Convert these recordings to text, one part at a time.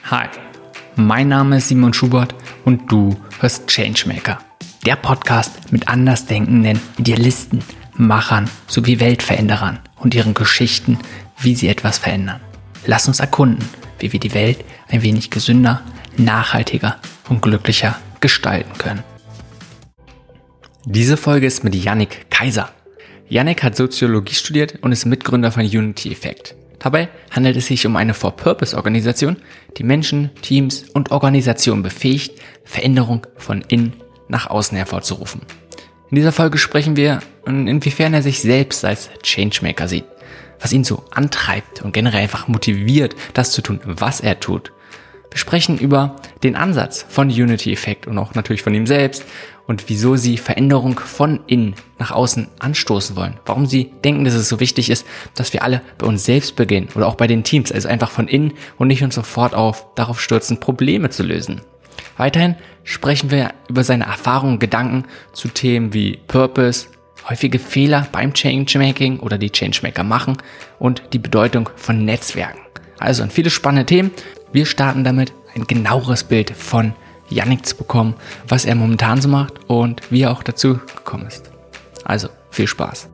Hi, mein Name ist Simon Schubert und du hörst Changemaker, der Podcast mit andersdenkenden Idealisten, Machern sowie Weltveränderern und ihren Geschichten, wie sie etwas verändern. Lass uns erkunden, wie wir die Welt ein wenig gesünder, nachhaltiger und glücklicher gestalten können. Diese Folge ist mit Yannick Kaiser. Yannick hat Soziologie studiert und ist Mitgründer von Unity Effect. Dabei handelt es sich um eine For-Purpose-Organisation, die Menschen, Teams und Organisationen befähigt, Veränderung von innen nach außen hervorzurufen. In dieser Folge sprechen wir, inwiefern er sich selbst als Changemaker sieht, was ihn so antreibt und generell einfach motiviert, das zu tun, was er tut. Wir sprechen über den Ansatz von Unity Effect und auch natürlich von ihm selbst und wieso sie Veränderung von innen nach außen anstoßen wollen. Warum sie denken, dass es so wichtig ist, dass wir alle bei uns selbst beginnen oder auch bei den Teams, also einfach von innen und nicht uns sofort darauf stürzen, Probleme zu lösen. Weiterhin sprechen wir über seine Erfahrungen und Gedanken zu Themen wie Purpose, häufige Fehler beim Changemaking oder die Changemaker machen und die Bedeutung von Netzwerken. Also viele spannende Themen. Wir starten damit, ein genaueres Bild von Yannick zu bekommen, was er momentan so macht und wie er auch dazu gekommen ist. Also, viel Spaß.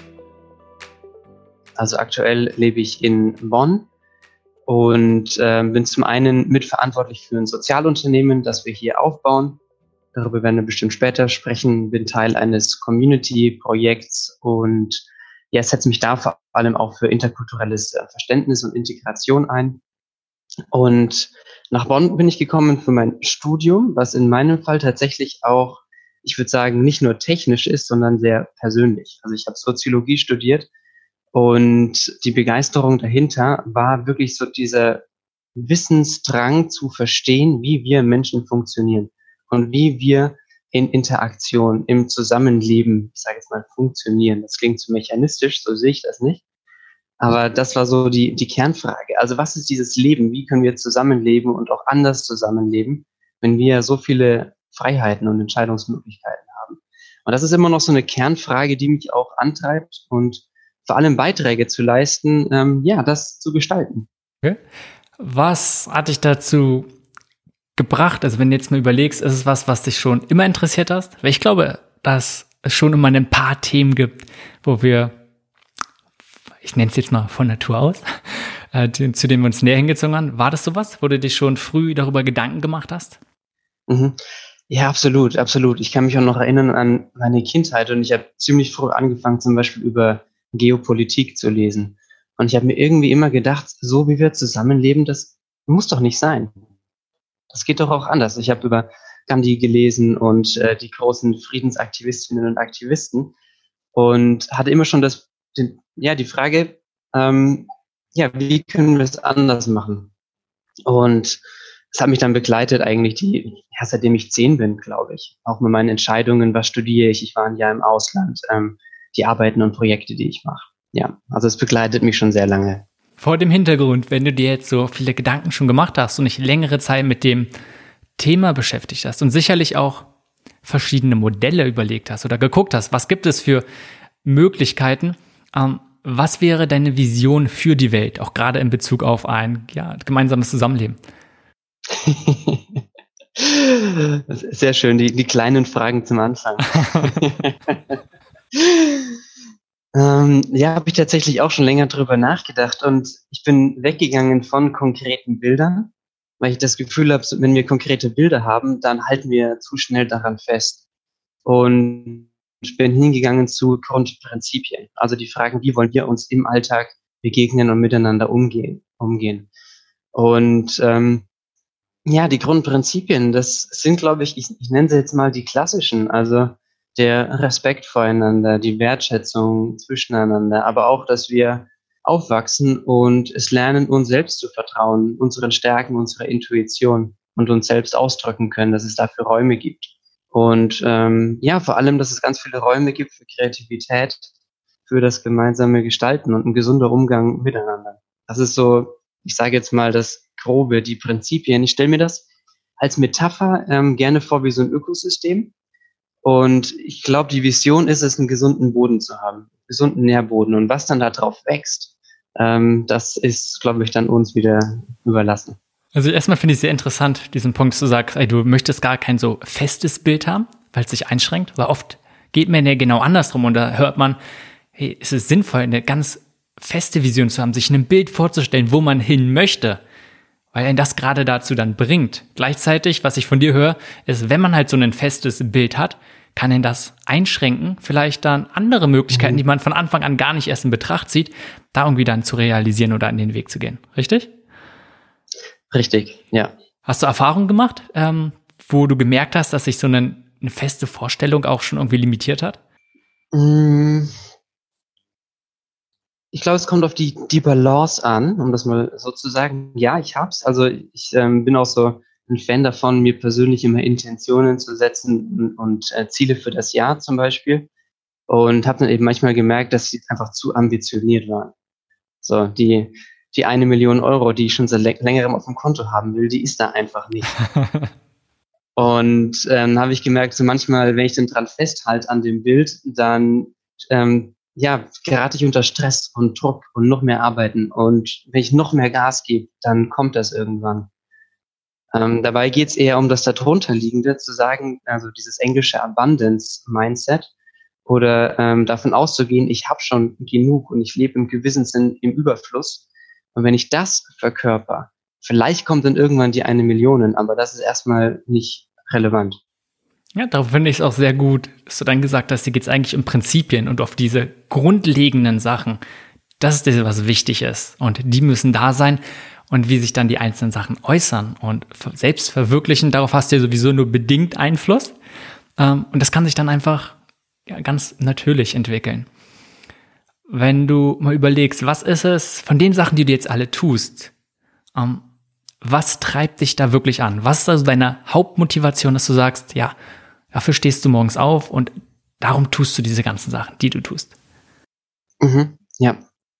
Also aktuell lebe ich in Bonn und bin zum einen mitverantwortlich für ein Sozialunternehmen, das wir hier aufbauen. Darüber werden wir bestimmt später sprechen. Bin Teil eines Community-Projekts und setze mich da vor allem auch für interkulturelles Verständnis und Integration ein. Und nach Bonn bin ich gekommen für mein Studium, was in meinem Fall tatsächlich auch, ich würde sagen, nicht nur technisch ist, sondern sehr persönlich. Also ich habe Soziologie studiert und die Begeisterung dahinter war wirklich so dieser Wissensdrang zu verstehen, wie wir Menschen funktionieren und wie wir in Interaktion, im Zusammenleben, ich sage jetzt mal, funktionieren. Das klingt so mechanistisch, so sehe ich das nicht. Aber das war so die Kernfrage. Also was ist dieses Leben? Wie können wir zusammenleben und auch anders zusammenleben, wenn wir so viele Freiheiten und Entscheidungsmöglichkeiten haben? Und das ist immer noch so eine Kernfrage, die mich auch antreibt und vor allem Beiträge zu leisten, das zu gestalten. Okay. Was hat dich dazu gebracht? Also wenn du jetzt mal überlegst, ist es was dich schon immer interessiert hast? Weil ich glaube, dass es schon immer ein paar Themen gibt, wo wir, ich nenne es jetzt mal von Natur aus, zu denen wir uns näher hingezogen haben. War das sowas, wo du dich schon früh darüber Gedanken gemacht hast? Mhm. Ja, absolut, absolut. Ich kann mich auch noch erinnern an meine Kindheit und ich habe ziemlich früh angefangen, zum Beispiel über Geopolitik zu lesen. Und ich habe mir irgendwie immer gedacht, so wie wir zusammenleben, das muss doch nicht sein. Das geht doch auch anders. Ich habe über Gandhi gelesen und die großen Friedensaktivistinnen und Aktivisten und hatte immer schon die Frage, wie können wir es anders machen? Und es hat mich dann begleitet eigentlich seitdem ich 10 bin, glaube ich. Auch mit meinen Entscheidungen, was studiere ich? Ich war ein Jahr im Ausland, die Arbeiten und Projekte, die ich mache. Ja, also es begleitet mich schon sehr lange. Vor dem Hintergrund, wenn du dir jetzt so viele Gedanken schon gemacht hast und dich längere Zeit mit dem Thema beschäftigt hast und sicherlich auch verschiedene Modelle überlegt hast oder geguckt hast, was gibt es für Möglichkeiten, was wäre deine Vision für die Welt, auch gerade in Bezug auf ein gemeinsames Zusammenleben? Sehr schön, die kleinen Fragen zum Anfang. Habe ich tatsächlich auch schon länger drüber nachgedacht und ich bin weggegangen von konkreten Bildern, weil ich das Gefühl habe, wenn wir konkrete Bilder haben, dann halten wir zu schnell daran fest. Und ich bin hingegangen zu Grundprinzipien, also die Fragen, wie wollen wir uns im Alltag begegnen und miteinander umgehen. Und die Grundprinzipien, das sind, glaube ich nenne sie jetzt mal die klassischen, also der Respekt voreinander, die Wertschätzung zwischeneinander, aber auch, dass wir aufwachsen und es lernen, uns selbst zu vertrauen, unseren Stärken, unserer Intuition und uns selbst ausdrücken können, dass es dafür Räume gibt. Und vor allem, dass es ganz viele Räume gibt für Kreativität, für das gemeinsame Gestalten und ein gesunder Umgang miteinander. Das ist so, ich sage jetzt mal das Grobe, die Prinzipien. Ich stelle mir das als Metapher gerne vor wie so ein Ökosystem. Und ich glaube, die Vision ist es, einen gesunden Boden zu haben, einen gesunden Nährboden. Und was dann da drauf wächst, das ist, glaube ich, dann uns wieder überlassen. Also erstmal finde ich sehr interessant, diesen Punkt, du sagst, ey, du möchtest gar kein so festes Bild haben, weil es sich einschränkt, weil oft geht man ja genau andersrum und da hört man, hey, es ist sinnvoll, eine ganz feste Vision zu haben, sich ein Bild vorzustellen, wo man hin möchte, weil einen das gerade dazu dann bringt. Gleichzeitig, was ich von dir höre, ist, wenn man halt so ein festes Bild hat, kann ihn das einschränken, vielleicht dann andere Möglichkeiten, die man von Anfang an gar nicht erst in Betracht zieht, da irgendwie dann zu realisieren oder an den Weg zu gehen. Richtig? Richtig, ja. Hast du Erfahrungen gemacht, wo du gemerkt hast, dass sich so eine feste Vorstellung auch schon irgendwie limitiert hat? Mm, Ich glaube, es kommt auf die Balance an, um das mal so zu sagen. Ja, ich hab's. Also ich bin auch so ein Fan davon, mir persönlich immer Intentionen zu setzen und Ziele für das Jahr zum Beispiel. Und habe dann eben manchmal gemerkt, dass sie einfach zu ambitioniert waren. So, die 1 Million Euro, die ich schon seit längerem auf dem Konto haben will, die ist da einfach nicht. Und habe ich gemerkt, so manchmal, wenn ich dann dran festhalte an dem Bild, dann gerate ich unter Stress und Druck und noch mehr arbeiten. Und wenn ich noch mehr Gas gebe, dann kommt das irgendwann. Dabei geht es eher um das darunterliegende, zu sagen, also dieses englische Abundance-Mindset oder davon auszugehen, ich habe schon genug und ich lebe im gewissen Sinn im Überfluss. Und wenn ich das verkörper, vielleicht kommt dann irgendwann die 1 Million, aber das ist erstmal nicht relevant. Ja, darauf finde ich es auch sehr gut, dass du dann gesagt hast, hier geht es eigentlich um Prinzipien und auf diese grundlegenden Sachen. Das ist das, was wichtig ist. Und die müssen da sein. Und wie sich dann die einzelnen Sachen äußern und selbst verwirklichen, darauf hast du ja sowieso nur bedingt Einfluss. Und das kann sich dann einfach ganz natürlich entwickeln. Wenn du mal überlegst, was ist es von den Sachen, die du jetzt alle tust, was treibt dich da wirklich an? Was ist also deine Hauptmotivation, dass du sagst, ja, dafür stehst du morgens auf und darum tust du diese ganzen Sachen, die du tust? Ja.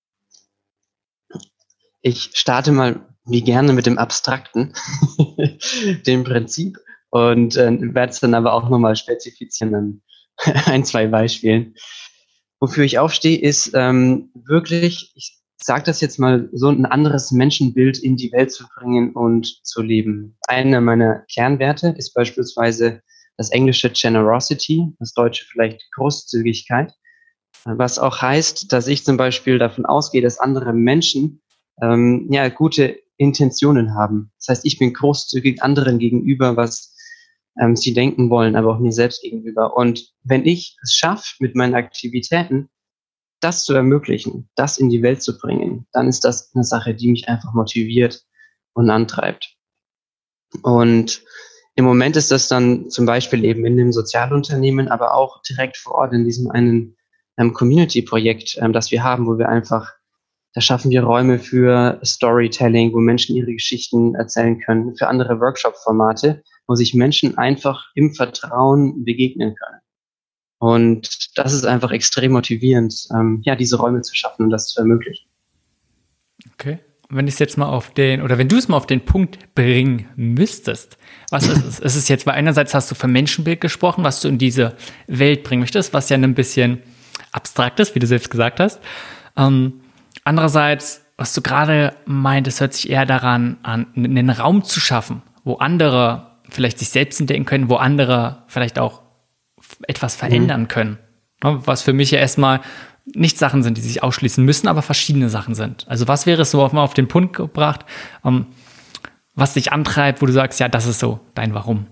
Ich starte mal wie gerne mit dem Abstrakten, dem Prinzip, und werde es dann aber auch nochmal spezifizieren an 1, 2 Beispielen. Wofür ich aufstehe, ist wirklich, ich sage das jetzt mal, so ein anderes Menschenbild in die Welt zu bringen und zu leben. Einer meiner Kernwerte ist beispielsweise das englische Generosity, das deutsche vielleicht Großzügigkeit, was auch heißt, dass ich zum Beispiel davon ausgehe, dass andere Menschen gute Intentionen haben. Das heißt, ich bin großzügig anderen gegenüber, was sie denken wollen, aber auch mir selbst gegenüber. Und wenn ich es schaffe, mit meinen Aktivitäten das zu ermöglichen, das in die Welt zu bringen, dann ist das eine Sache, die mich einfach motiviert und antreibt. Und im Moment ist das dann zum Beispiel eben in dem Sozialunternehmen, aber auch direkt vor Ort in diesem einen Community-Projekt, das wir haben, wo wir einfach, da schaffen wir Räume für Storytelling, wo Menschen ihre Geschichten erzählen können, für andere Workshop-Formate, wo sich Menschen einfach im Vertrauen begegnen können. Und das ist einfach extrem motivierend, diese Räume zu schaffen und das zu ermöglichen. Okay. Wenn ich es jetzt mal wenn du es mal auf den Punkt bringen müsstest, was ist es? Es ist jetzt, weil einerseits hast du vom Menschenbild gesprochen, was du in diese Welt bringen möchtest, was ja ein bisschen abstrakt ist, wie du selbst gesagt hast. Andererseits, was du gerade meintest, hört sich eher daran an, einen Raum zu schaffen, wo andere vielleicht sich selbst entdecken können, wo andere vielleicht auch etwas verändern können. Was für mich ja erstmal nicht Sachen sind, die sich ausschließen müssen, aber verschiedene Sachen sind. Also was wäre es so mal auf den Punkt gebracht, was dich antreibt, wo du sagst, ja, das ist so dein Warum?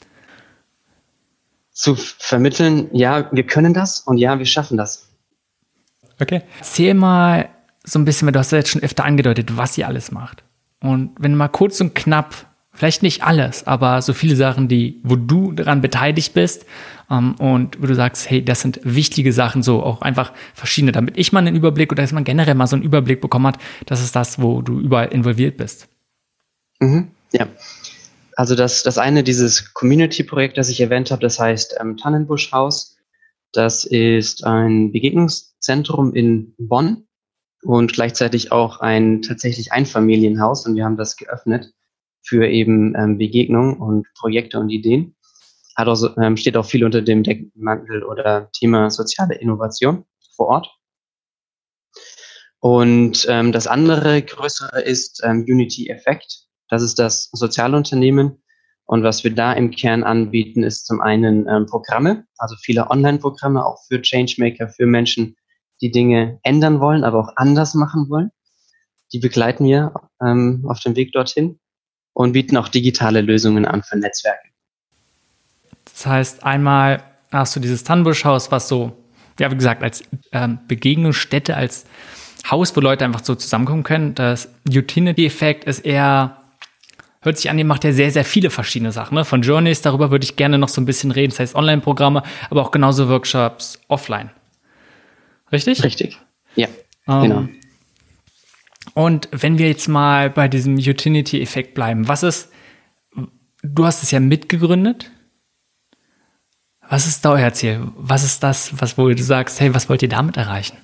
Zu vermitteln, ja, wir können das und ja, wir schaffen das. Okay. Erzähl mal so ein bisschen, weil du hast ja jetzt schon öfter angedeutet, was ihr alles macht. Und wenn du mal kurz und knapp, vielleicht nicht alles, aber so viele Sachen, wo du daran beteiligt bist und wo du sagst, hey, das sind wichtige Sachen, so auch einfach verschiedene, damit ich mal einen Überblick oder dass man generell mal so einen Überblick bekommen hat, das ist das, wo du überall involviert bist. Ja, also das eine, dieses Community-Projekt, das ich erwähnt habe, das heißt Tannenbuschhaus. Das ist ein Begegnungszentrum in Bonn und gleichzeitig auch ein tatsächlich Einfamilienhaus, und wir haben das geöffnet für eben Begegnungen und Projekte und Ideen. Steht auch viel unter dem Deckmantel oder Thema soziale Innovation vor Ort. Und das andere größere ist Unity Effect. Das ist das Sozialunternehmen. Und was wir da im Kern anbieten, ist zum einen Programme, also viele Online-Programme, auch für Changemaker, für Menschen, die Dinge ändern wollen, aber auch anders machen wollen. Die begleiten wir auf dem Weg dorthin und bieten auch digitale Lösungen an für Netzwerke. Das heißt, einmal hast du dieses Tannenbuschhaus, was so, ja, wie gesagt, als Begegnungsstätte, als Haus, wo Leute einfach so zusammenkommen können. Das Utility-Effekt ist eher, hört sich an, ihr macht ja sehr, sehr viele verschiedene Sachen. Ne? Von Journeys, darüber würde ich gerne noch so ein bisschen reden. Das heißt Online-Programme, aber auch genauso Workshops offline. Richtig? Richtig, ja, genau. Und wenn wir jetzt mal bei diesem Utility-Effekt bleiben, du hast es ja mitgegründet. Was ist da euer Ziel? Was ist das, wo du sagst, hey, was wollt ihr damit erreichen?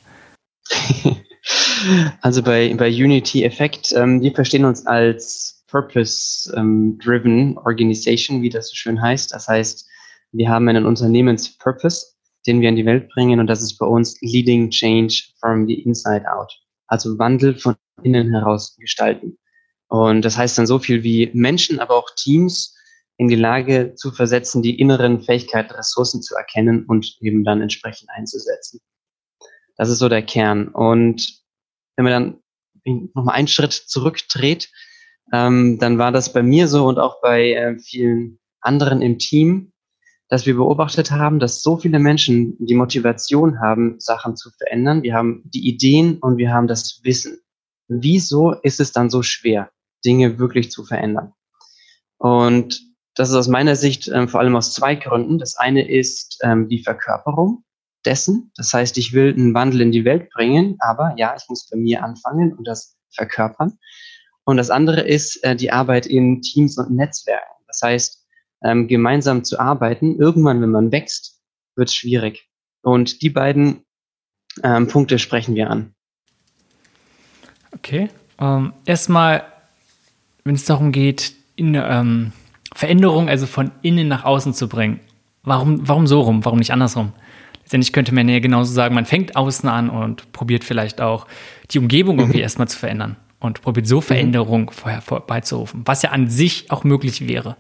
Also bei Unity Effect, wir verstehen uns als Purpose-driven Organization, wie das so schön heißt. Das heißt, wir haben einen Unternehmenspurpose, den wir in die Welt bringen, und das ist bei uns Leading Change from the Inside Out. Also Wandel von innen heraus gestalten. Und das heißt dann so viel wie Menschen, aber auch Teams in die Lage zu versetzen, die inneren Fähigkeiten, Ressourcen zu erkennen und eben dann entsprechend einzusetzen. Das ist so der Kern. Und wenn man dann nochmal einen Schritt zurückdreht, dann war das bei mir so und auch bei vielen anderen im Team, dass wir beobachtet haben, dass so viele Menschen die Motivation haben, Sachen zu verändern. Wir haben die Ideen und wir haben das Wissen. Wieso ist es dann so schwer, Dinge wirklich zu verändern? Und das ist aus meiner Sicht vor allem aus zwei Gründen. Das eine ist die Verkörperung dessen. Das heißt, ich will einen Wandel in die Welt bringen, aber ja, ich muss bei mir anfangen und das verkörpern. Und das andere ist die Arbeit in Teams und Netzwerken. Das heißt, gemeinsam zu arbeiten, irgendwann, wenn man wächst, wird es schwierig. Und die beiden Punkte sprechen wir an. Okay. Erstmal, wenn es darum geht, Veränderung, also von innen nach außen zu bringen. Warum so rum? Warum nicht andersrum? Letztendlich könnte man ja genauso sagen, man fängt außen an und probiert vielleicht auch die Umgebung irgendwie erstmal zu verändern und probiert so Veränderung vorher herbeizurufen, was ja an sich auch möglich wäre.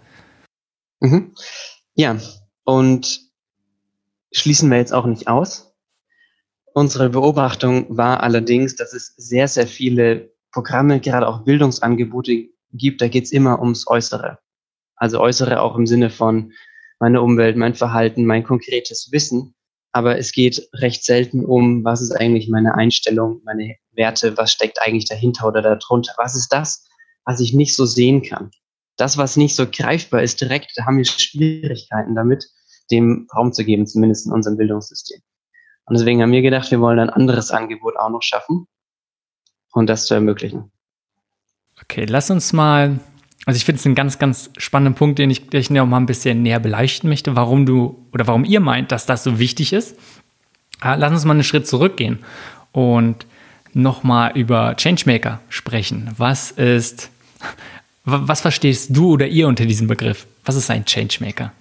Ja, und schließen wir jetzt auch nicht aus. Unsere Beobachtung war allerdings, dass es sehr, sehr viele Programme, gerade auch Bildungsangebote gibt, da geht es immer ums Äußere. Also Äußere auch im Sinne von meine Umwelt, mein Verhalten, mein konkretes Wissen. Aber es geht recht selten um, was ist eigentlich meine Einstellung, meine Werte, was steckt eigentlich dahinter oder darunter? Was ist das, was ich nicht so sehen kann? Das, was nicht so greifbar ist direkt, da haben wir Schwierigkeiten damit, dem Raum zu geben, zumindest in unserem Bildungssystem. Und deswegen haben wir gedacht, wir wollen ein anderes Angebot auch noch schaffen und das zu ermöglichen. Okay, lass uns mal, also ich finde es einen ganz, ganz spannenden Punkt, den ich noch mal ein bisschen näher beleuchten möchte, warum ihr meint, dass das so wichtig ist. Lass uns mal einen Schritt zurückgehen und nochmal über Changemaker sprechen. Was verstehst du oder ihr unter diesem Begriff? Was ist ein Changemaker?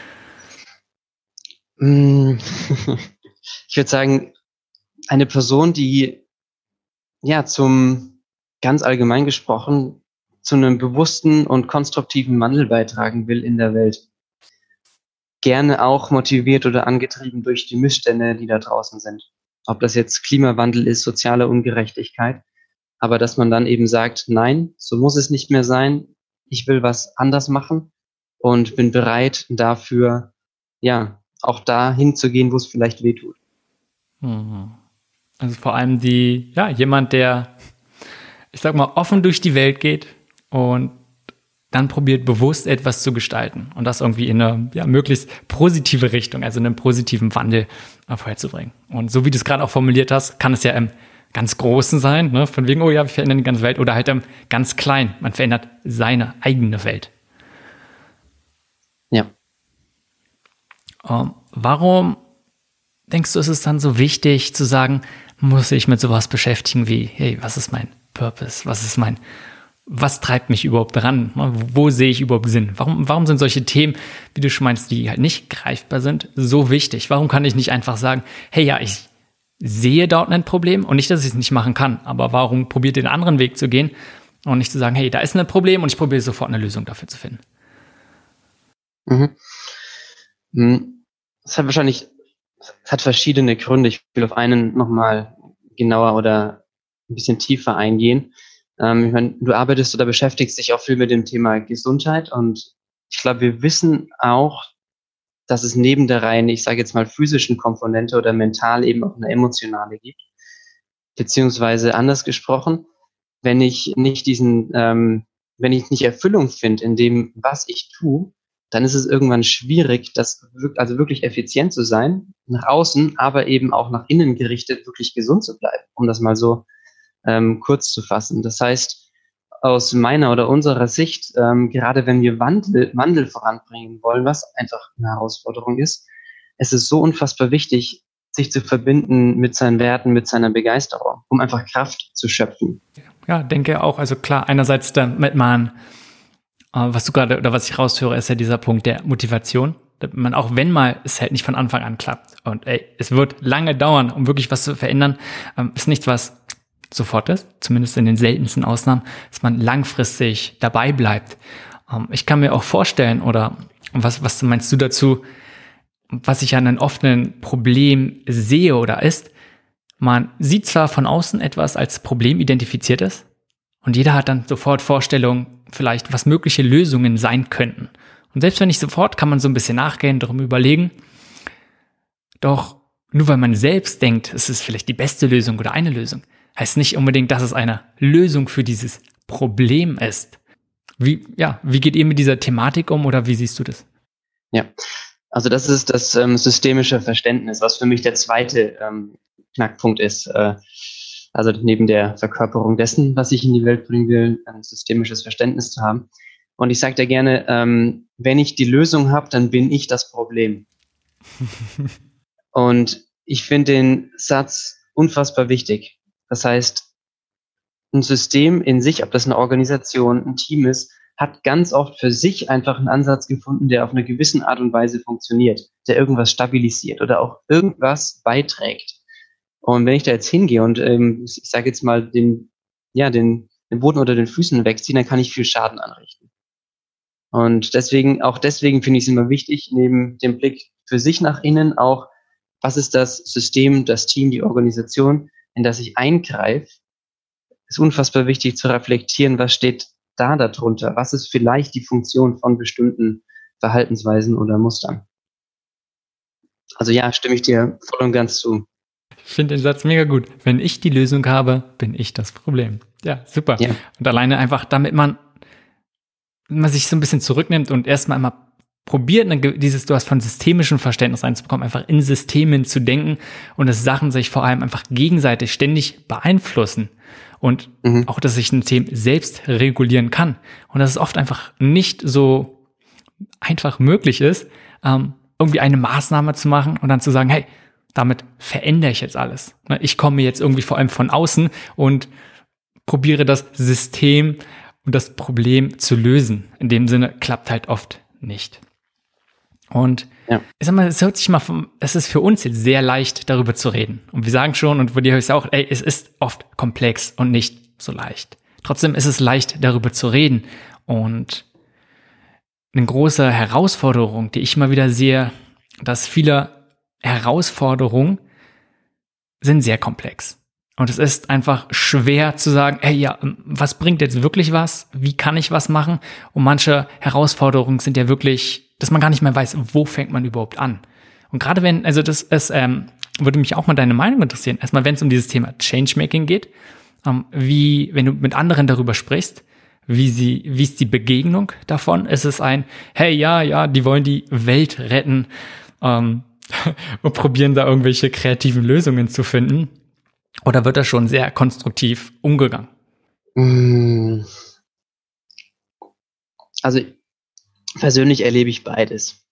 Ich würde sagen, eine Person, die ganz allgemein gesprochen, zu einem bewussten und konstruktiven Wandel beitragen will in der Welt. Gerne auch motiviert oder angetrieben durch die Missstände, die da draußen sind. Ob das jetzt Klimawandel ist, soziale Ungerechtigkeit, aber dass man dann eben sagt, nein, so muss es nicht mehr sein. Ich will was anders machen und bin bereit dafür, auch da hinzugehen, wo es vielleicht wehtut. Also vor allem jemand, der, ich sag mal, offen durch die Welt geht und dann probiert, bewusst etwas zu gestalten und das irgendwie in eine möglichst positive Richtung, also in einen positiven Wandel vorherzubringen. Und so wie du es gerade auch formuliert hast, kann es ja im ganz Großen sein, ne? Von wegen, wir verändern die ganze Welt, oder halt im ganz Klein, man verändert seine eigene Welt. Ja. Warum denkst du, ist es dann so wichtig zu sagen, muss ich mit sowas beschäftigen wie, hey, was ist mein Purpose? Was treibt mich überhaupt dran? Wo sehe ich überhaupt Sinn? Warum sind solche Themen, wie du schon meinst, die halt nicht greifbar sind, so wichtig? Warum kann ich nicht einfach sagen, hey, ich sehe dort ein Problem und nicht, dass ich es nicht machen kann, aber warum probiert den anderen Weg zu gehen, Und nicht zu sagen, hey, da ist ein Problem und ich probiere sofort eine Lösung dafür zu finden. Es hat verschiedene Gründe. Ich will auf einen nochmal genauer oder ein bisschen tiefer eingehen. Ich meine, du arbeitest oder beschäftigst dich auch viel mit dem Thema Gesundheit und ich glaube, wir wissen auch, dass es neben der rein, ich sage jetzt mal, physischen Komponente oder mental eben auch eine emotionale gibt. Beziehungsweise anders gesprochen, wenn ich nicht wenn ich nicht Erfüllung finde in dem, was ich tue, dann ist es irgendwann schwierig, also wirklich effizient zu sein, nach außen, aber eben auch nach innen gerichtet, wirklich gesund zu bleiben, um das mal so kurz zu fassen. Das heißt, aus meiner oder unserer Sicht, gerade wenn wir Wandel voranbringen wollen, was einfach eine Herausforderung ist, es ist so unfassbar wichtig, sich zu verbinden mit seinen Werten, mit seiner Begeisterung, um einfach Kraft zu schöpfen. Ja, denke auch. Also klar, einerseits damit man, was du gerade oder was ich raushöre, ist ja dieser Punkt der Motivation. Man, auch wenn mal es halt nicht von Anfang an klappt und es wird lange dauern, um wirklich was zu verändern, ist nichts, was sofort ist, zumindest in den seltensten Ausnahmen, dass man langfristig dabei bleibt. Ich kann mir auch vorstellen, oder was meinst du dazu, was ich an einem offenen Problem sehe oder ist, man sieht zwar von außen etwas als Problem identifiziert ist und jeder hat dann sofort Vorstellungen, vielleicht was mögliche Lösungen sein könnten. Und selbst wenn nicht sofort, kann man so ein bisschen nachgehen, darum überlegen. Doch nur weil man selbst denkt, es ist vielleicht die beste Lösung oder eine Lösung, heißt nicht unbedingt, dass es eine Lösung für dieses Problem ist. Wie geht ihr mit dieser Thematik um oder wie siehst du das? Ja, also das ist das systemische Verständnis, was für mich der zweite Knackpunkt ist. Also neben der Verkörperung dessen, was ich in die Welt bringen will, ein systemisches Verständnis zu haben. Und ich sage dir gerne, wenn ich die Lösung habe, dann bin ich das Problem. Und ich finde den Satz unfassbar wichtig. Das heißt, ein System in sich, ob das eine Organisation, ein Team ist, hat ganz oft für sich einfach einen Ansatz gefunden, der auf eine gewisse Art und Weise funktioniert, der irgendwas stabilisiert oder auch irgendwas beiträgt. Und wenn ich da jetzt hingehe und ich sage jetzt mal den Boden unter den Füßen wegziehe, dann kann ich viel Schaden anrichten. Und deswegen finde ich es immer wichtig, neben dem Blick für sich nach innen auch, was ist das System, das Team, die Organisation, in das ich eingreife, ist unfassbar wichtig zu reflektieren, was steht da darunter, was ist vielleicht die Funktion von bestimmten Verhaltensweisen oder Mustern. Also ja, stimme ich dir voll und ganz zu. Ich finde den Satz mega gut. Wenn ich die Lösung habe, bin ich das Problem. Ja, super. Ja. Und alleine einfach, damit man sich so ein bisschen zurücknimmt und erstmal einmal probiert, du hast von systemischem Verständnis reinzubekommen, einfach in Systemen zu denken und dass Sachen sich vor allem einfach gegenseitig ständig beeinflussen und auch, dass sich ein System selbst regulieren kann und dass es oft einfach nicht so einfach möglich ist, irgendwie eine Maßnahme zu machen und dann zu sagen, hey, damit verändere ich jetzt alles. Ich komme jetzt irgendwie vor allem von außen und probiere das System und das Problem zu lösen. In dem Sinne klappt halt oft nicht. Und ich sag mal, es ist für uns jetzt sehr leicht, darüber zu reden. Und wir sagen schon, und von dir höre ich es auch, es ist oft komplex und nicht so leicht. Trotzdem ist es leicht, darüber zu reden. Und eine große Herausforderung, die ich immer wieder sehe, dass viele Herausforderungen sind sehr komplex. Und es ist einfach schwer zu sagen, was bringt jetzt wirklich was? Wie kann ich was machen? Und manche Herausforderungen sind ja wirklich, dass man gar nicht mehr weiß, wo fängt man überhaupt an? Und gerade würde mich auch mal deine Meinung interessieren. Erstmal, wenn es um dieses Thema Changemaking geht, wenn du mit anderen darüber sprichst, wie ist die Begegnung davon? Ist es ein, die wollen die Welt retten, und probieren da irgendwelche kreativen Lösungen zu finden? Oder wird da schon sehr konstruktiv umgegangen? Also persönlich erlebe ich beides.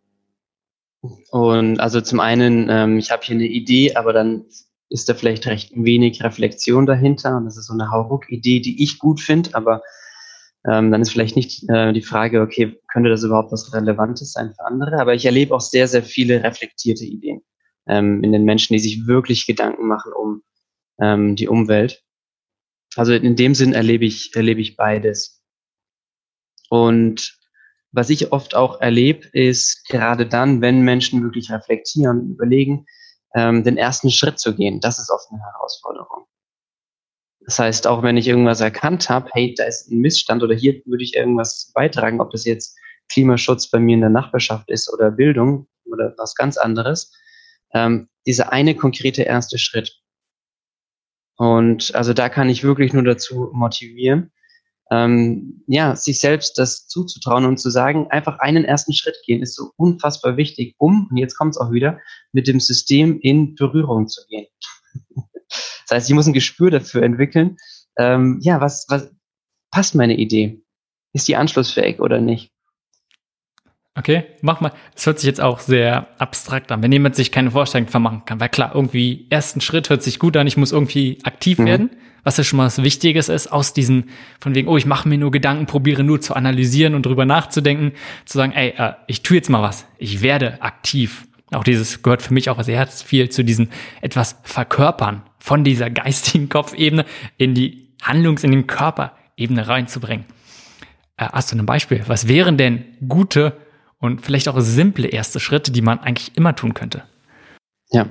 Und also zum einen, ich habe hier eine Idee, aber dann ist da vielleicht recht wenig Reflexion dahinter. Und das ist so eine Hauruck-Idee, die ich gut finde, aber dann ist vielleicht nicht die Frage, okay, könnte das überhaupt was Relevantes sein für andere? Aber ich erlebe auch sehr, sehr viele reflektierte Ideen in den Menschen, die sich wirklich Gedanken machen um die Umwelt. Also in dem Sinn erlebe ich beides. Und was ich oft auch erlebe, ist gerade dann, wenn Menschen wirklich reflektieren und überlegen, den ersten Schritt zu gehen. Das ist oft eine Herausforderung. Das heißt, auch wenn ich irgendwas erkannt habe, hey, da ist ein Missstand oder hier würde ich irgendwas beitragen, ob das jetzt Klimaschutz bei mir in der Nachbarschaft ist oder Bildung oder was ganz anderes, dieser eine konkrete erste Schritt. Und also da kann ich wirklich nur dazu motivieren, sich selbst das zuzutrauen und zu sagen, einfach einen ersten Schritt gehen, ist so unfassbar wichtig, und jetzt kommt es auch wieder, mit dem System in Berührung zu gehen. Das heißt, ich muss ein Gespür dafür entwickeln, was passt meine Idee? Ist die anschlussfähig oder nicht? Okay, mach mal. Das hört sich jetzt auch sehr abstrakt an, wenn jemand sich keine Vorstellung davon machen kann. Weil klar, irgendwie ersten Schritt hört sich gut an, ich muss irgendwie aktiv werden, was ja schon mal was Wichtiges ist, aus diesen, von wegen, ich mache mir nur Gedanken, probiere nur zu analysieren und drüber nachzudenken, zu sagen, ich tue jetzt mal was, ich werde aktiv. Auch dieses gehört für mich auch sehr viel zu diesen etwas Verkörpern von dieser geistigen Kopfebene in die in den Körperebene reinzubringen. Hast du ein Beispiel? Was wären denn gute und vielleicht auch simple erste Schritte, die man eigentlich immer tun könnte? Ja.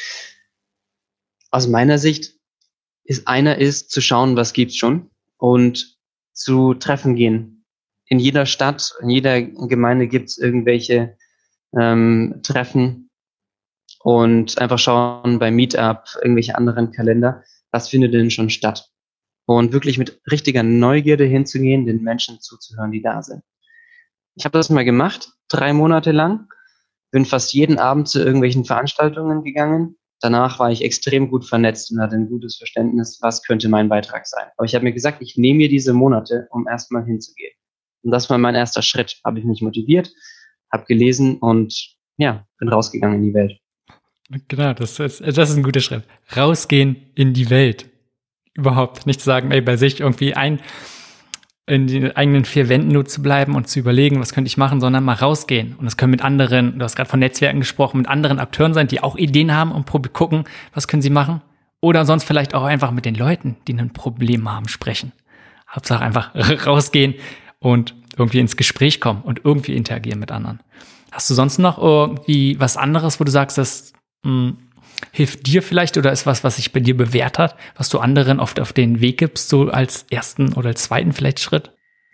Aus meiner Sicht ist zu schauen, was gibt's schon und zu Treffen gehen. In jeder Stadt, in jeder Gemeinde gibt's irgendwelche Treffen und einfach schauen bei Meetup, irgendwelche anderen Kalender, was findet denn schon statt? Und wirklich mit richtiger Neugierde hinzugehen, den Menschen zuzuhören, die da sind. Ich habe das mal gemacht, 3 Monate lang, bin fast jeden Abend zu irgendwelchen Veranstaltungen gegangen. Danach war ich extrem gut vernetzt und hatte ein gutes Verständnis, was könnte mein Beitrag sein. Aber ich habe mir gesagt, ich nehme mir diese Monate, um erstmal hinzugehen. Und das war mein erster Schritt. Habe ich mich motiviert, habe gelesen und bin rausgegangen in die Welt. Genau, das ist ein guter Schritt. Rausgehen in die Welt. Überhaupt nicht zu sagen, bei sich irgendwie in den eigenen 4 Wänden nur zu bleiben und zu überlegen, was könnte ich machen, sondern mal rausgehen. Und das können mit anderen, du hast gerade von Netzwerken gesprochen, mit anderen Akteuren sein, die auch Ideen haben und gucken, was können sie machen. Oder sonst vielleicht auch einfach mit den Leuten, die ein Problem haben, sprechen. Hauptsache einfach rausgehen und irgendwie ins Gespräch kommen und irgendwie interagieren mit anderen. Hast du sonst noch irgendwie was anderes, wo du sagst, das hilft dir vielleicht oder ist was sich bei dir bewährt hat, was du anderen oft auf den Weg gibst, so als ersten oder als zweiten vielleicht Schritt?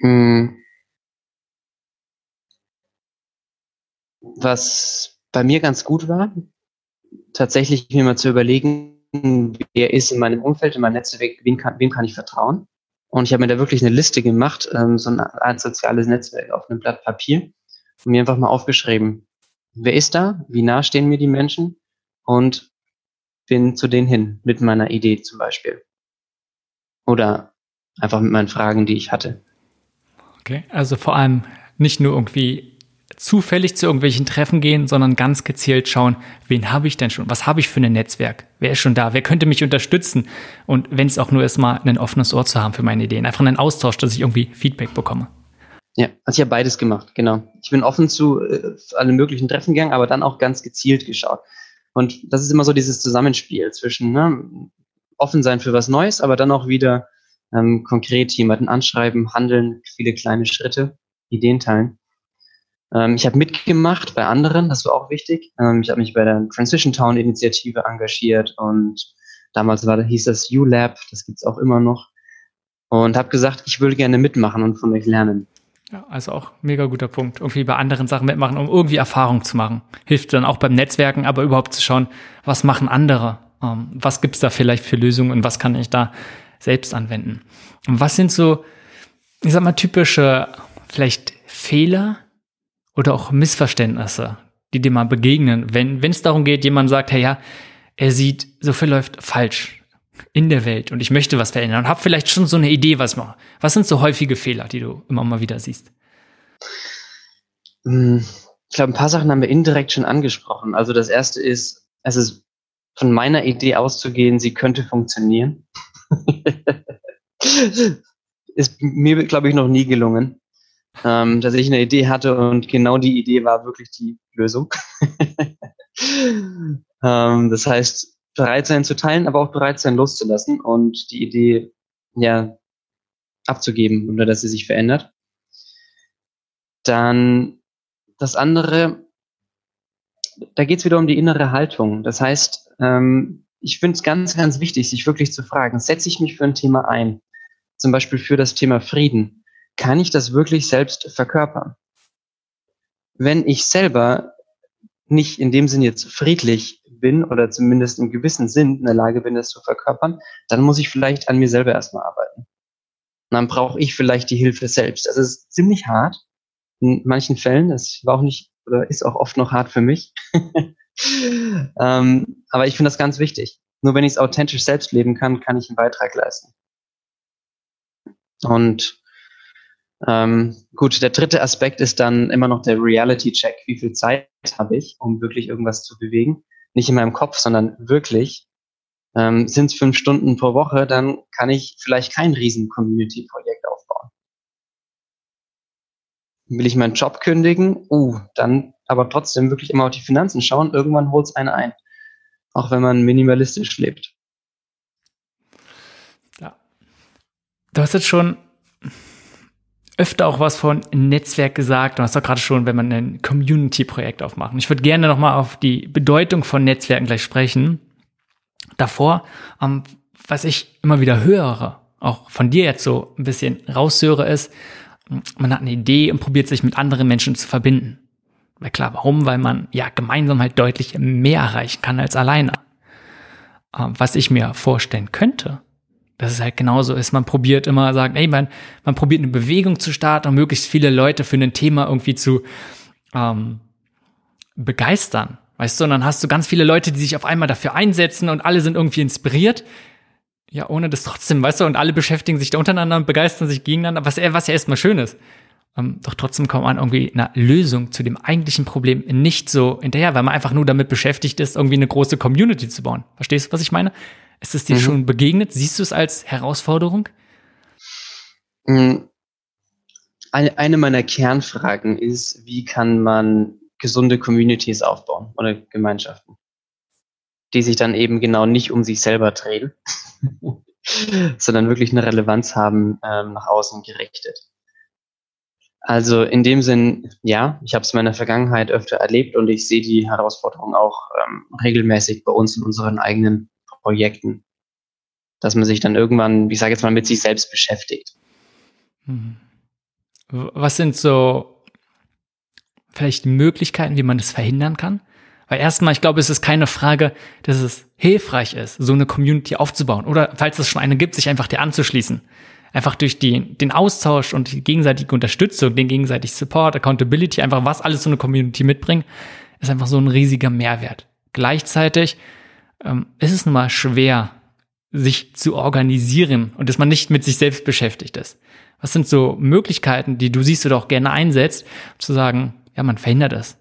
Was bei mir ganz gut war, tatsächlich mir mal zu überlegen, wer ist in meinem Umfeld, in meinem Netzwerk, wem kann ich vertrauen? Und ich habe mir da wirklich eine Liste gemacht, so eine Art soziales Netzwerk auf einem Blatt Papier und mir einfach mal aufgeschrieben, wer ist da, wie nah stehen mir die Menschen und bin zu denen hin mit meiner Idee zum Beispiel. Oder einfach mit meinen Fragen, die ich hatte. Okay, also vor allem nicht nur irgendwie zufällig zu irgendwelchen Treffen gehen, sondern ganz gezielt schauen, wen habe ich denn schon? Was habe ich für ein Netzwerk? Wer ist schon da? Wer könnte mich unterstützen? Und wenn es auch nur ist, mal ein offenes Ohr zu haben für meine Ideen. Einfach einen Austausch, dass ich irgendwie Feedback bekomme. Ja, also ich habe beides gemacht, genau. Ich bin offen zu allen möglichen Treffen gegangen, aber dann auch ganz gezielt geschaut. Und das ist immer so dieses Zusammenspiel zwischen offen sein für was Neues, aber dann auch wieder konkret jemanden anschreiben, handeln, viele kleine Schritte, Ideen teilen. Ich habe mitgemacht bei anderen, das war auch wichtig. Ich habe mich bei der Transition Town Initiative engagiert und damals hieß das ULab, das gibt's auch immer noch. Und habe gesagt, ich würde gerne mitmachen und von euch lernen. Ja, also auch mega guter Punkt. Irgendwie bei anderen Sachen mitmachen, um irgendwie Erfahrung zu machen. Hilft dann auch beim Netzwerken, aber überhaupt zu schauen, was machen andere? Was gibt's da vielleicht für Lösungen und was kann ich da selbst anwenden? Und was sind so, ich sag mal, typische vielleicht Fehler oder auch Missverständnisse, die dir mal begegnen, wenn es darum geht, jemand sagt, hey ja, er sieht, so viel läuft falsch in der Welt und ich möchte was verändern und habe vielleicht schon so eine Idee, was mache. Was sind so häufige Fehler, die du immer mal wieder siehst? Ich glaube, ein paar Sachen haben wir indirekt schon angesprochen. Also das erste ist, es ist von meiner Idee auszugehen, sie könnte funktionieren. Ist mir, glaube ich, noch nie gelungen, dass ich eine Idee hatte und genau die Idee war wirklich die Lösung. Das heißt, bereit sein zu teilen, aber auch bereit sein loszulassen und die Idee ja, abzugeben oder dass sie sich verändert. Dann das andere, da geht es wieder um die innere Haltung. Das heißt, ich finde es ganz, ganz wichtig, sich wirklich zu fragen, setze ich mich für ein Thema ein, zum Beispiel für das Thema Frieden, kann ich das wirklich selbst verkörpern? Wenn ich selber nicht in dem Sinn jetzt friedlich bin oder zumindest im gewissen Sinn in der Lage bin, das zu verkörpern, dann muss ich vielleicht an mir selber erstmal arbeiten. Und dann brauche ich vielleicht die Hilfe selbst. Das ist ziemlich hart in manchen Fällen. Das war auch nicht oder ist auch oft noch hart für mich. Aber ich finde das ganz wichtig. Nur wenn ich es authentisch selbst leben kann, kann ich einen Beitrag leisten. Und gut, der dritte Aspekt ist dann immer noch der Reality-Check. Wie viel Zeit habe ich, um wirklich irgendwas zu bewegen? Nicht in meinem Kopf, sondern wirklich. Sind es 5 Stunden pro Woche, dann kann ich vielleicht kein riesen Community-Projekt aufbauen. Will ich meinen Job kündigen? Dann aber trotzdem wirklich immer auf die Finanzen schauen. Irgendwann holt es einen ein. Auch wenn man minimalistisch lebt. Ja. Du hast jetzt schon öfter auch was von Netzwerk gesagt. Du hast doch gerade schon, wenn man ein Community-Projekt aufmacht. Ich würde gerne nochmal auf die Bedeutung von Netzwerken gleich sprechen. Davor, was ich immer wieder höre, auch von dir jetzt so ein bisschen raushöre, ist, man hat eine Idee und probiert sich mit anderen Menschen zu verbinden. Weil klar, warum? Weil man ja gemeinsam halt deutlich mehr erreichen kann als alleine. Was ich mir vorstellen könnte, dass es halt genauso ist, man probiert immer sagen, ey, man probiert eine Bewegung zu starten und möglichst viele Leute für ein Thema irgendwie zu begeistern. Weißt du, und dann hast du ganz viele Leute, die sich auf einmal dafür einsetzen und alle sind irgendwie inspiriert. Ja, ohne das trotzdem, weißt du, und alle beschäftigen sich da untereinander und begeistern sich gegeneinander, was ja erstmal schön ist. Doch trotzdem kommt man irgendwie einer Lösung zu dem eigentlichen Problem nicht so hinterher, weil man einfach nur damit beschäftigt ist, irgendwie eine große Community zu bauen. Verstehst du, was ich meine? Ist es dir schon begegnet? Siehst du es als Herausforderung? Eine meiner Kernfragen ist, wie kann man gesunde Communities aufbauen oder Gemeinschaften, die sich dann eben genau nicht um sich selber drehen, sondern wirklich eine Relevanz haben, nach außen gerichtet. Also in dem Sinn, ja, ich habe es in meiner Vergangenheit öfter erlebt und ich sehe die Herausforderung auch regelmäßig bei uns in unseren eigenen Projekten, dass man sich dann irgendwann, ich sage jetzt mal, mit sich selbst beschäftigt. Was sind so vielleicht Möglichkeiten, wie man das verhindern kann? Weil erstmal, ich glaube, es ist keine Frage, dass es hilfreich ist, so eine Community aufzubauen oder, falls es schon eine gibt, sich einfach der anzuschließen. Einfach durch den Austausch und die gegenseitige Unterstützung, den gegenseitigen Support, Accountability, einfach was alles so eine Community mitbringt, ist einfach so ein riesiger Mehrwert. Gleichzeitig ist es nun mal schwer, sich zu organisieren und dass man nicht mit sich selbst beschäftigt ist. Was sind so Möglichkeiten, die du siehst oder auch gerne einsetzt, zu sagen, ja, man verhindert das?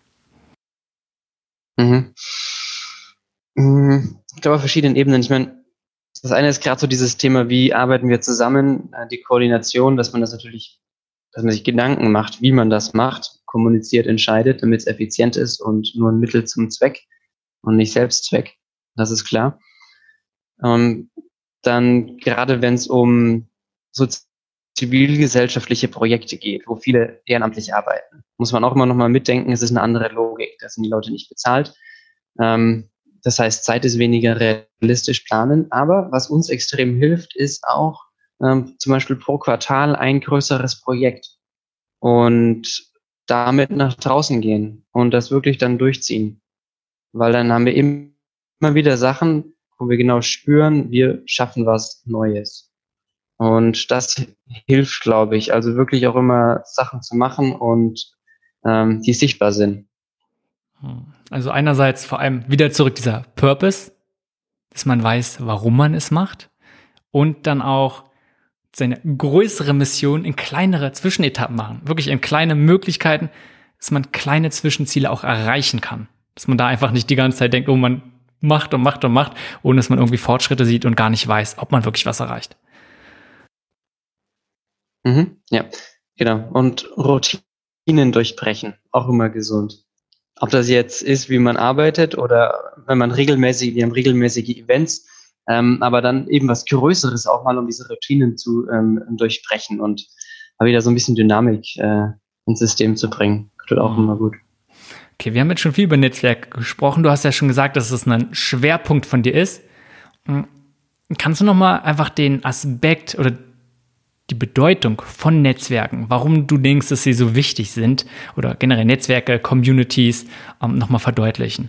Ich glaube, auf verschiedenen Ebenen. Ich meine, das eine ist gerade so dieses Thema, wie arbeiten wir zusammen, die Koordination, dass man sich Gedanken macht, wie man das macht, kommuniziert, entscheidet, damit es effizient ist und nur ein Mittel zum Zweck und nicht Selbstzweck. Das ist klar. Dann gerade wenn es um so zivilgesellschaftliche Projekte geht, wo viele ehrenamtlich arbeiten, muss man auch immer noch mal mitdenken, es ist eine andere Logik. Da sind die Leute nicht bezahlt. Das heißt, Zeit ist weniger realistisch planen. Aber was uns extrem hilft, ist auch zum Beispiel pro Quartal ein größeres Projekt und damit nach draußen gehen und das wirklich dann durchziehen. Weil dann haben wir immer wieder Sachen, wo wir genau spüren, wir schaffen was Neues. Und das hilft, glaube ich, also wirklich auch immer Sachen zu machen und die sichtbar sind. Also einerseits vor allem wieder zurück dieser Purpose, dass man weiß, warum man es macht und dann auch seine größere Mission in kleinere Zwischenetappen machen. Wirklich in kleine Möglichkeiten, dass man kleine Zwischenziele auch erreichen kann. Dass man da einfach nicht die ganze Zeit denkt, oh, man macht und macht und macht, ohne dass man irgendwie Fortschritte sieht und gar nicht weiß, ob man wirklich was erreicht. Ja, genau. Und Routinen durchbrechen, auch immer gesund. Ob das jetzt ist, wie man arbeitet oder wenn man wir haben regelmäßige Events, aber dann eben was Größeres auch mal, um diese Routinen zu durchbrechen und mal wieder so ein bisschen Dynamik ins System zu bringen. Tut auch immer gut. Okay, wir haben jetzt schon viel über Netzwerke gesprochen. Du hast ja schon gesagt, dass es ein Schwerpunkt von dir ist. Kannst du nochmal einfach den Aspekt oder die Bedeutung von Netzwerken, warum du denkst, dass sie so wichtig sind oder generell Netzwerke, Communities nochmal verdeutlichen?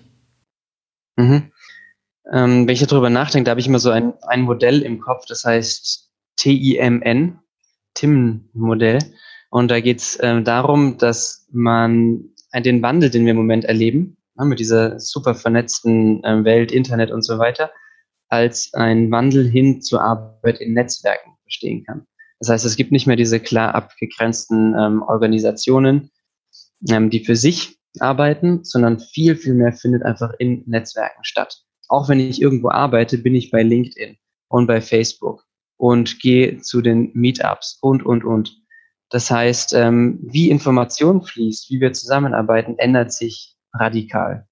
Wenn ich darüber nachdenke, da habe ich immer so ein Modell im Kopf, das heißt TIMN, TIMN-Modell. Und da geht es darum, dass man den Wandel, den wir im Moment erleben, mit dieser super vernetzten Welt, Internet und so weiter, als ein Wandel hin zur Arbeit in Netzwerken verstehen kann. Das heißt, es gibt nicht mehr diese klar abgegrenzten Organisationen, die für sich arbeiten, sondern viel, viel mehr findet einfach in Netzwerken statt. Auch wenn ich irgendwo arbeite, bin ich bei LinkedIn und bei Facebook und gehe zu den Meetups und. Das heißt, wie Information fließt, wie wir zusammenarbeiten, ändert sich radikal.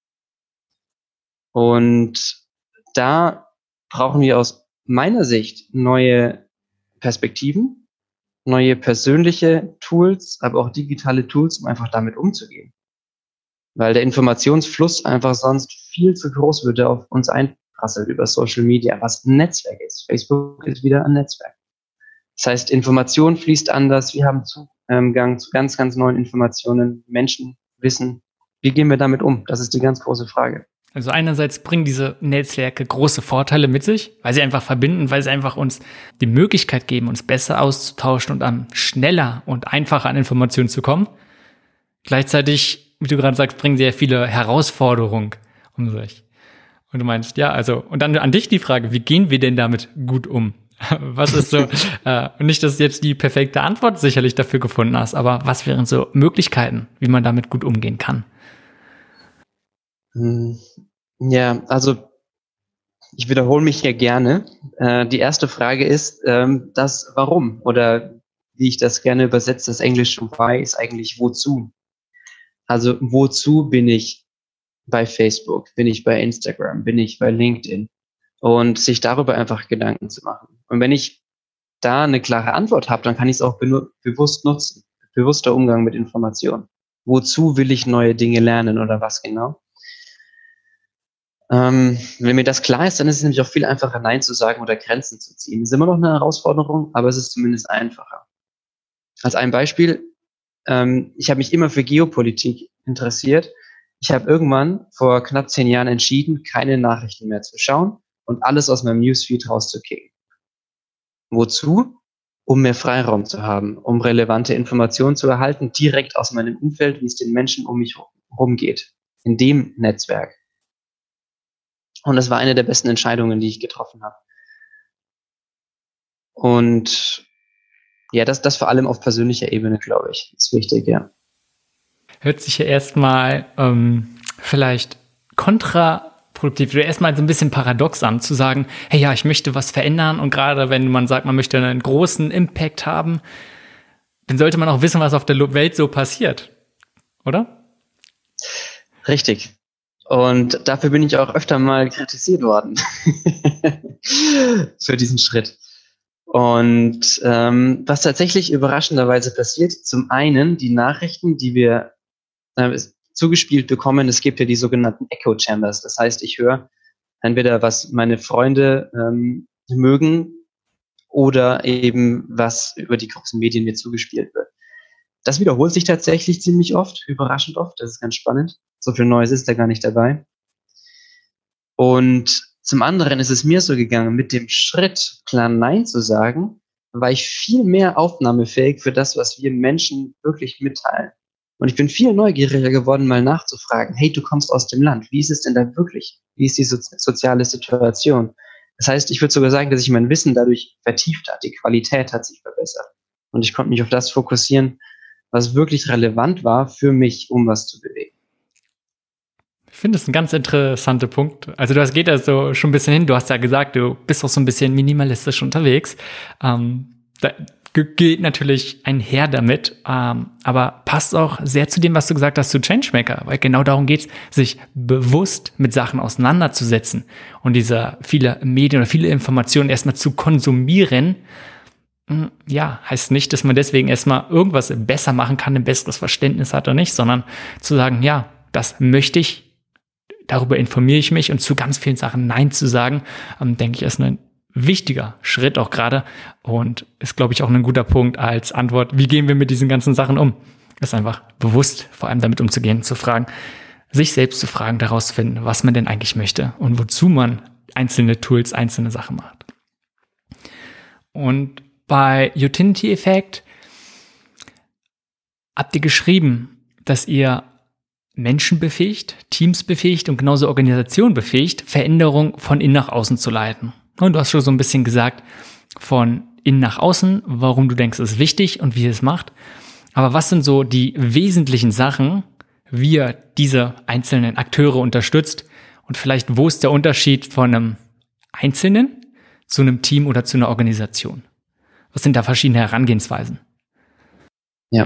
Und da brauchen wir aus meiner Sicht neue Perspektiven, neue persönliche Tools, aber auch digitale Tools, um einfach damit umzugehen. Weil der Informationsfluss einfach sonst viel zu groß würde auf uns einprasselt über Social Media, was ein Netzwerk ist. Facebook ist wieder ein Netzwerk. Das heißt, Information fließt anders, wir haben Zugang zu ganz, ganz neuen Informationen, Menschen wissen, wie gehen wir damit um? Das ist die ganz große Frage. Also einerseits bringen diese Netzwerke große Vorteile mit sich, weil sie einfach verbinden, weil sie einfach uns die Möglichkeit geben, uns besser auszutauschen und schneller und einfacher an Informationen zu kommen. Gleichzeitig, wie du gerade sagst, bringen sie ja viele Herausforderungen um sich. Und du meinst, ja, also, und dann an dich die Frage, wie gehen wir denn damit gut um? Was ist so, und nicht, dass du jetzt die perfekte Antwort sicherlich dafür gefunden hast, aber was wären so Möglichkeiten, wie man damit gut umgehen kann? Ja, also ich wiederhole mich hier gerne. Die erste Frage ist das Warum oder wie ich das gerne übersetze, das englische Why ist eigentlich wozu. Also wozu bin ich bei Facebook, bin ich bei Instagram, bin ich bei LinkedIn und sich darüber einfach Gedanken zu machen. Und wenn ich da eine klare Antwort habe, dann kann ich es auch bewusst nutzen, bewusster Umgang mit Informationen. Wozu will ich neue Dinge lernen oder was genau? Wenn mir das klar ist, dann ist es nämlich auch viel einfacher, Nein zu sagen oder Grenzen zu ziehen. Ist immer noch eine Herausforderung, aber es ist zumindest einfacher. Als ein Beispiel, ich habe mich immer für Geopolitik interessiert. Ich habe irgendwann vor knapp 10 Jahren entschieden, keine Nachrichten mehr zu schauen und alles aus meinem Newsfeed rauszukicken. Wozu? Um mehr Freiraum zu haben, um relevante Informationen zu erhalten, direkt aus meinem Umfeld, wie es den Menschen um mich herum geht, in dem Netzwerk. Und das war eine der besten Entscheidungen, die ich getroffen habe. Und ja, das vor allem auf persönlicher Ebene, glaube ich, ist wichtig, ja. Hört sich ja erstmal vielleicht kontraproduktiv oder erstmal so ein bisschen paradox an, zu sagen, hey ja, ich möchte was verändern und gerade wenn man sagt, man möchte einen großen Impact haben, dann sollte man auch wissen, was auf der Welt so passiert, oder? Richtig. Und dafür bin ich auch öfter mal kritisiert worden für diesen Schritt. Und was tatsächlich überraschenderweise passiert, zum einen die Nachrichten, die wir zugespielt bekommen, es gibt ja die sogenannten Echo Chambers. Das heißt, ich höre entweder, was meine Freunde mögen oder eben, was über die großen Medien mir zugespielt wird. Das wiederholt sich tatsächlich ziemlich oft, überraschend oft, das ist ganz spannend. So viel Neues ist da gar nicht dabei. Und zum anderen ist es mir so gegangen, mit dem Schritt, klar Nein zu sagen, war ich viel mehr aufnahmefähig für das, was wir Menschen wirklich mitteilen. Und ich bin viel neugieriger geworden, mal nachzufragen, hey, du kommst aus dem Land, wie ist es denn da wirklich? Wie ist die soziale Situation? Das heißt, ich würde sogar sagen, dass ich mein Wissen dadurch vertieft hat, die Qualität hat sich verbessert. Und ich konnte mich auf das fokussieren, was wirklich relevant war für mich, um was zu bewegen. Ich finde das ein ganz interessanter Punkt. Also das geht also schon ein bisschen hin. Du hast ja gesagt, du bist auch so ein bisschen minimalistisch unterwegs. geht natürlich einher damit, aber passt auch sehr zu dem, was du gesagt hast zu Changemaker, weil genau darum geht's, sich bewusst mit Sachen auseinanderzusetzen und diese viele Medien oder viele Informationen erstmal zu konsumieren. Ja, heißt nicht, dass man deswegen erstmal irgendwas besser machen kann, ein besseres Verständnis hat oder nicht, sondern zu sagen, ja, das möchte ich, darüber informiere ich mich, und zu ganz vielen Sachen Nein zu sagen, denke ich, ist ein wichtiger Schritt auch gerade und ist, glaube ich, auch ein guter Punkt als Antwort. Wie gehen wir mit diesen ganzen Sachen um? Ist einfach bewusst vor allem damit umzugehen, zu fragen, sich selbst zu fragen, daraus zu finden, was man denn eigentlich möchte und wozu man einzelne Tools, einzelne Sachen macht. Und bei Utility Effect habt ihr geschrieben, dass ihr Menschen befähigt, Teams befähigt und genauso Organisationen befähigt, Veränderung von innen nach außen zu leiten. Und du hast schon so ein bisschen gesagt, von innen nach außen, warum du denkst, es ist wichtig und wie ihr es macht. Aber was sind so die wesentlichen Sachen, wie ihr diese einzelnen Akteure unterstützt? Und vielleicht, wo ist der Unterschied von einem Einzelnen zu einem Team oder zu einer Organisation? Was sind da verschiedene Herangehensweisen? Ja.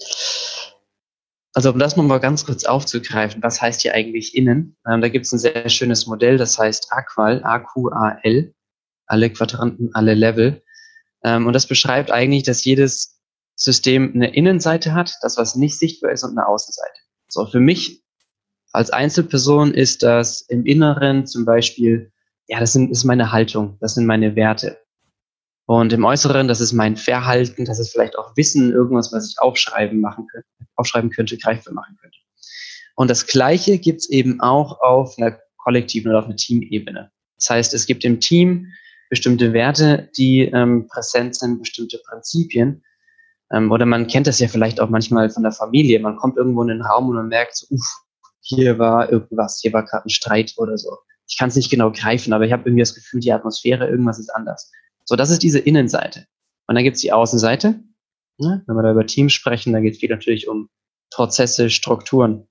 Also um das nochmal ganz kurz aufzugreifen, was heißt hier eigentlich innen? Da gibt es ein sehr schönes Modell, das heißt AQAL, A-Q-A-L, alle Quadranten, alle Level. Und das beschreibt eigentlich, dass jedes System eine Innenseite hat, das, was nicht sichtbar ist, und eine Außenseite. So, für mich als Einzelperson ist das im Inneren zum Beispiel, ja, ist meine Haltung, das sind meine Werte. Und im Äußeren, das ist mein Verhalten, das ist vielleicht auch Wissen, irgendwas, was ich aufschreiben könnte, greifbar machen könnte. Und das Gleiche gibt's eben auch auf einer kollektiven oder auf einer Teamebene. Das heißt, es gibt im Team bestimmte Werte, die präsent sind, bestimmte Prinzipien. Oder man kennt das ja vielleicht auch manchmal von der Familie. Man kommt irgendwo in den Raum und man merkt so, hier war irgendwas, hier war gerade ein Streit oder so. Ich kann es nicht genau greifen, aber ich habe irgendwie das Gefühl, die Atmosphäre, irgendwas ist anders. So, das ist diese Innenseite. Und dann gibt's die Außenseite. Ja, wenn wir da über Teams sprechen, da geht es viel natürlich um Prozesse, Strukturen.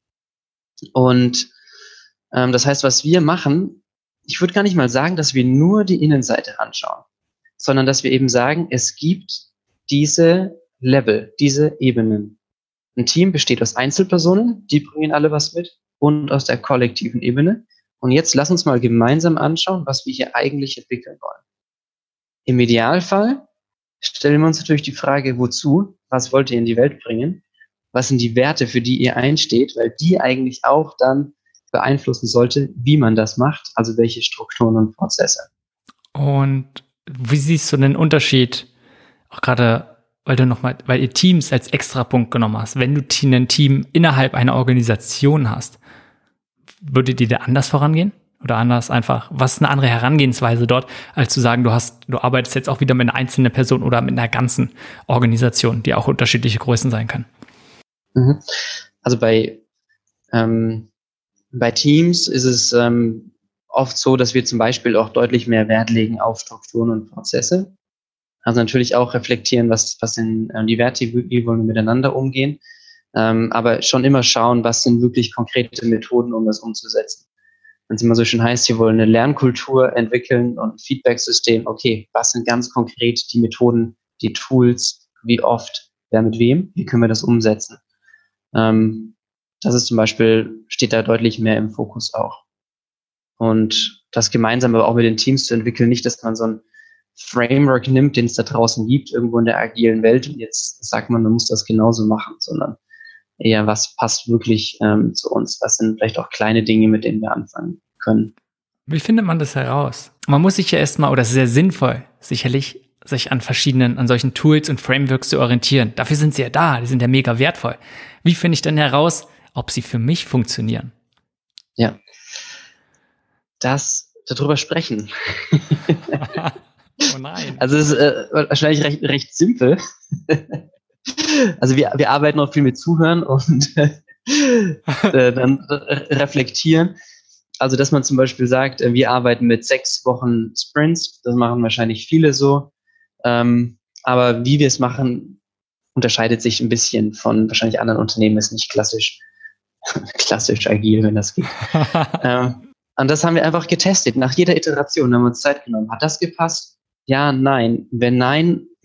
Und das heißt, was wir machen, ich würde gar nicht mal sagen, dass wir nur die Innenseite anschauen, sondern dass wir eben sagen, es gibt diese Level, diese Ebenen. Ein Team besteht aus Einzelpersonen, die bringen alle was mit, und aus der kollektiven Ebene. Und jetzt lass uns mal gemeinsam anschauen, was wir hier eigentlich entwickeln wollen. Im Idealfall stellen wir uns natürlich die Frage, wozu? Was wollt ihr in die Welt bringen? Was sind die Werte, für die ihr einsteht? Weil die eigentlich auch dann beeinflussen sollte, wie man das macht, also welche Strukturen und Prozesse. Und wie siehst du den Unterschied, auch gerade, weil ihr Teams als Extrapunkt genommen hast, wenn du ein Team innerhalb einer Organisation hast, würdet ihr da anders vorangehen? Oder anders einfach, was ist eine andere Herangehensweise dort, als zu sagen, du arbeitest jetzt auch wieder mit einer einzelnen Person oder mit einer ganzen Organisation, die auch unterschiedliche Größen sein kann? Also bei Teams ist es oft so, dass wir zum Beispiel auch deutlich mehr Wert legen auf Strukturen und Prozesse. Also natürlich auch reflektieren, was sind die Werte, wie wollen wir miteinander umgehen, aber schon immer schauen, was sind wirklich konkrete Methoden, um das umzusetzen. Wenn es immer so schön heißt, wir wollen eine Lernkultur entwickeln und ein Feedback-System. Okay, was sind ganz konkret die Methoden, die Tools, wie oft, wer mit wem, wie können wir das umsetzen? Das ist zum Beispiel, steht da deutlich mehr im Fokus auch. Und das gemeinsam aber auch mit den Teams zu entwickeln, nicht, dass man so ein Framework nimmt, den es da draußen gibt, irgendwo in der agilen Welt, und jetzt sagt man muss das genauso machen, sondern eher, was passt wirklich zu uns? Was sind vielleicht auch kleine Dinge, mit denen wir anfangen können? Wie findet man das heraus? Man muss sich ja erstmal, oder es ist sehr sinnvoll, sicherlich, sich an solchen Tools und Frameworks zu orientieren. Dafür sind sie ja da, die sind ja mega wertvoll. Wie finde ich denn heraus, ob sie für mich funktionieren? Ja, darüber sprechen. Oh nein. Also es ist wahrscheinlich recht simpel. Also wir arbeiten auch viel mit Zuhören und dann reflektieren. Also dass man zum Beispiel sagt, wir arbeiten mit 6 Wochen Sprints, das machen wahrscheinlich viele so. Aber wie wir es machen, unterscheidet sich ein bisschen von wahrscheinlich anderen Unternehmen, ist nicht klassisch agil, wenn das geht. Und das haben wir einfach getestet. Nach jeder Iteration haben wir uns Zeit genommen. Hat das gepasst? Ja, nein. Wenn nein,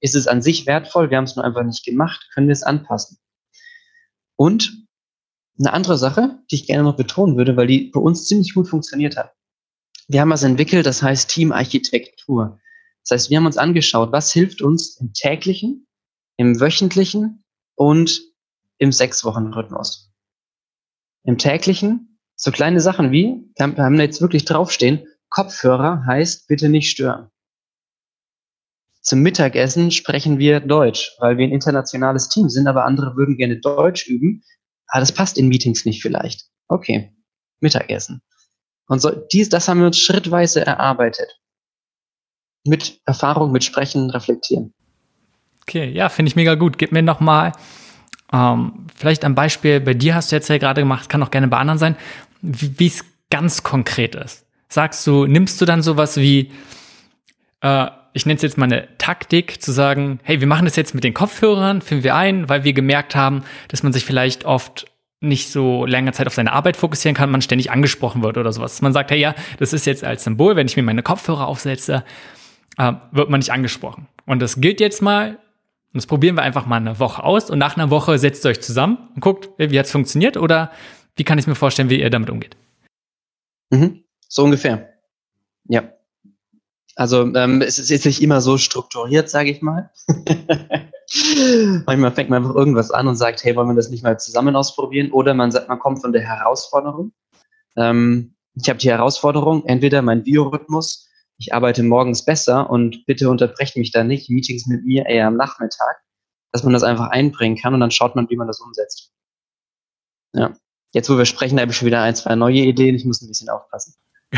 Ist es an sich wertvoll? Wir haben es nur einfach nicht gemacht. Können wir es anpassen? Und eine andere Sache, die ich gerne noch betonen würde, weil die bei uns ziemlich gut funktioniert hat. Wir haben was entwickelt, das heißt Teamarchitektur. Das heißt, wir haben uns angeschaut, was hilft uns im täglichen, im wöchentlichen und im 6-Wochen-Rhythmus. Im täglichen so kleine Sachen wie, wir haben jetzt wirklich draufstehen, Kopfhörer heißt bitte nicht stören. Zum Mittagessen sprechen wir Deutsch, weil wir ein internationales Team sind, aber andere würden gerne Deutsch üben. Ah, das passt in Meetings nicht vielleicht. Okay, Mittagessen. Und so, das haben wir uns schrittweise erarbeitet. Mit Erfahrung, mit Sprechen, Reflektieren. Okay, ja, finde ich mega gut. Gib mir noch mal vielleicht ein Beispiel. Bei dir hast du jetzt ja gerade gemacht, kann auch gerne bei anderen sein, wie es ganz konkret ist. Nimmst du dann sowas wie, ich nenne es jetzt mal eine Taktik, zu sagen, hey, wir machen das jetzt mit den Kopfhörern, führen wir ein, weil wir gemerkt haben, dass man sich vielleicht oft nicht so lange Zeit auf seine Arbeit fokussieren kann, man ständig angesprochen wird oder sowas. Man sagt, hey, ja, das ist jetzt als Symbol, wenn ich mir meine Kopfhörer aufsetze, wird man nicht angesprochen. Und das gilt jetzt mal, und das probieren wir einfach mal eine Woche aus und nach einer Woche setzt ihr euch zusammen und guckt, wie hat's funktioniert oder wie kann ich mir vorstellen, wie ihr damit umgeht? So ungefähr. Ja. Also es ist jetzt nicht immer so strukturiert, sage ich mal. Manchmal fängt man einfach irgendwas an und sagt, hey, wollen wir das nicht mal zusammen ausprobieren? Oder man sagt, man kommt von der Herausforderung. Ich habe die Herausforderung, entweder mein Biorhythmus, ich arbeite morgens besser und bitte unterbrecht mich da nicht, Meetings mit mir eher am Nachmittag, dass man das einfach einbringen kann und dann schaut man, wie man das umsetzt. Ja. Jetzt, wo wir sprechen, habe ich schon wieder 1, 2 neue Ideen, ich muss ein bisschen aufpassen.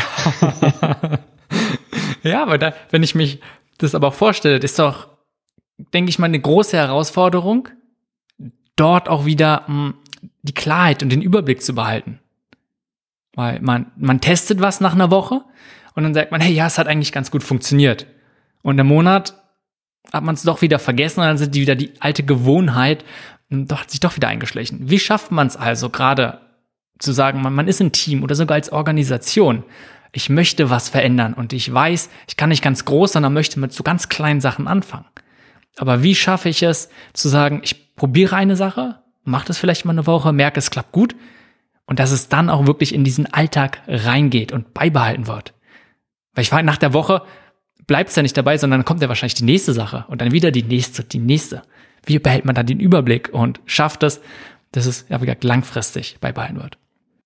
Ja, aber wenn ich mich das aber auch vorstelle, das ist doch, denke ich mal, eine große Herausforderung, dort auch wieder die Klarheit und den Überblick zu behalten. Weil man testet was nach einer Woche und dann sagt man, hey, ja, es hat eigentlich ganz gut funktioniert. Und im Monat hat man es doch wieder vergessen und dann sind die alte Gewohnheit hat sich doch wieder eingeschlichen. Wie schafft man es also gerade zu sagen, man ist ein Team oder sogar als Organisation, ich möchte was verändern und ich weiß, ich kann nicht ganz groß, sondern möchte mit so ganz kleinen Sachen anfangen. Aber wie schaffe ich es zu sagen, ich probiere eine Sache, mache das vielleicht mal eine Woche, merke, es klappt gut und dass es dann auch wirklich in diesen Alltag reingeht und beibehalten wird. Weil ich nach der Woche bleibt es ja nicht dabei, sondern dann kommt ja wahrscheinlich die nächste Sache und dann wieder die nächste. Wie behält man dann den Überblick und schafft es, dass es ja wie gesagt langfristig beibehalten wird?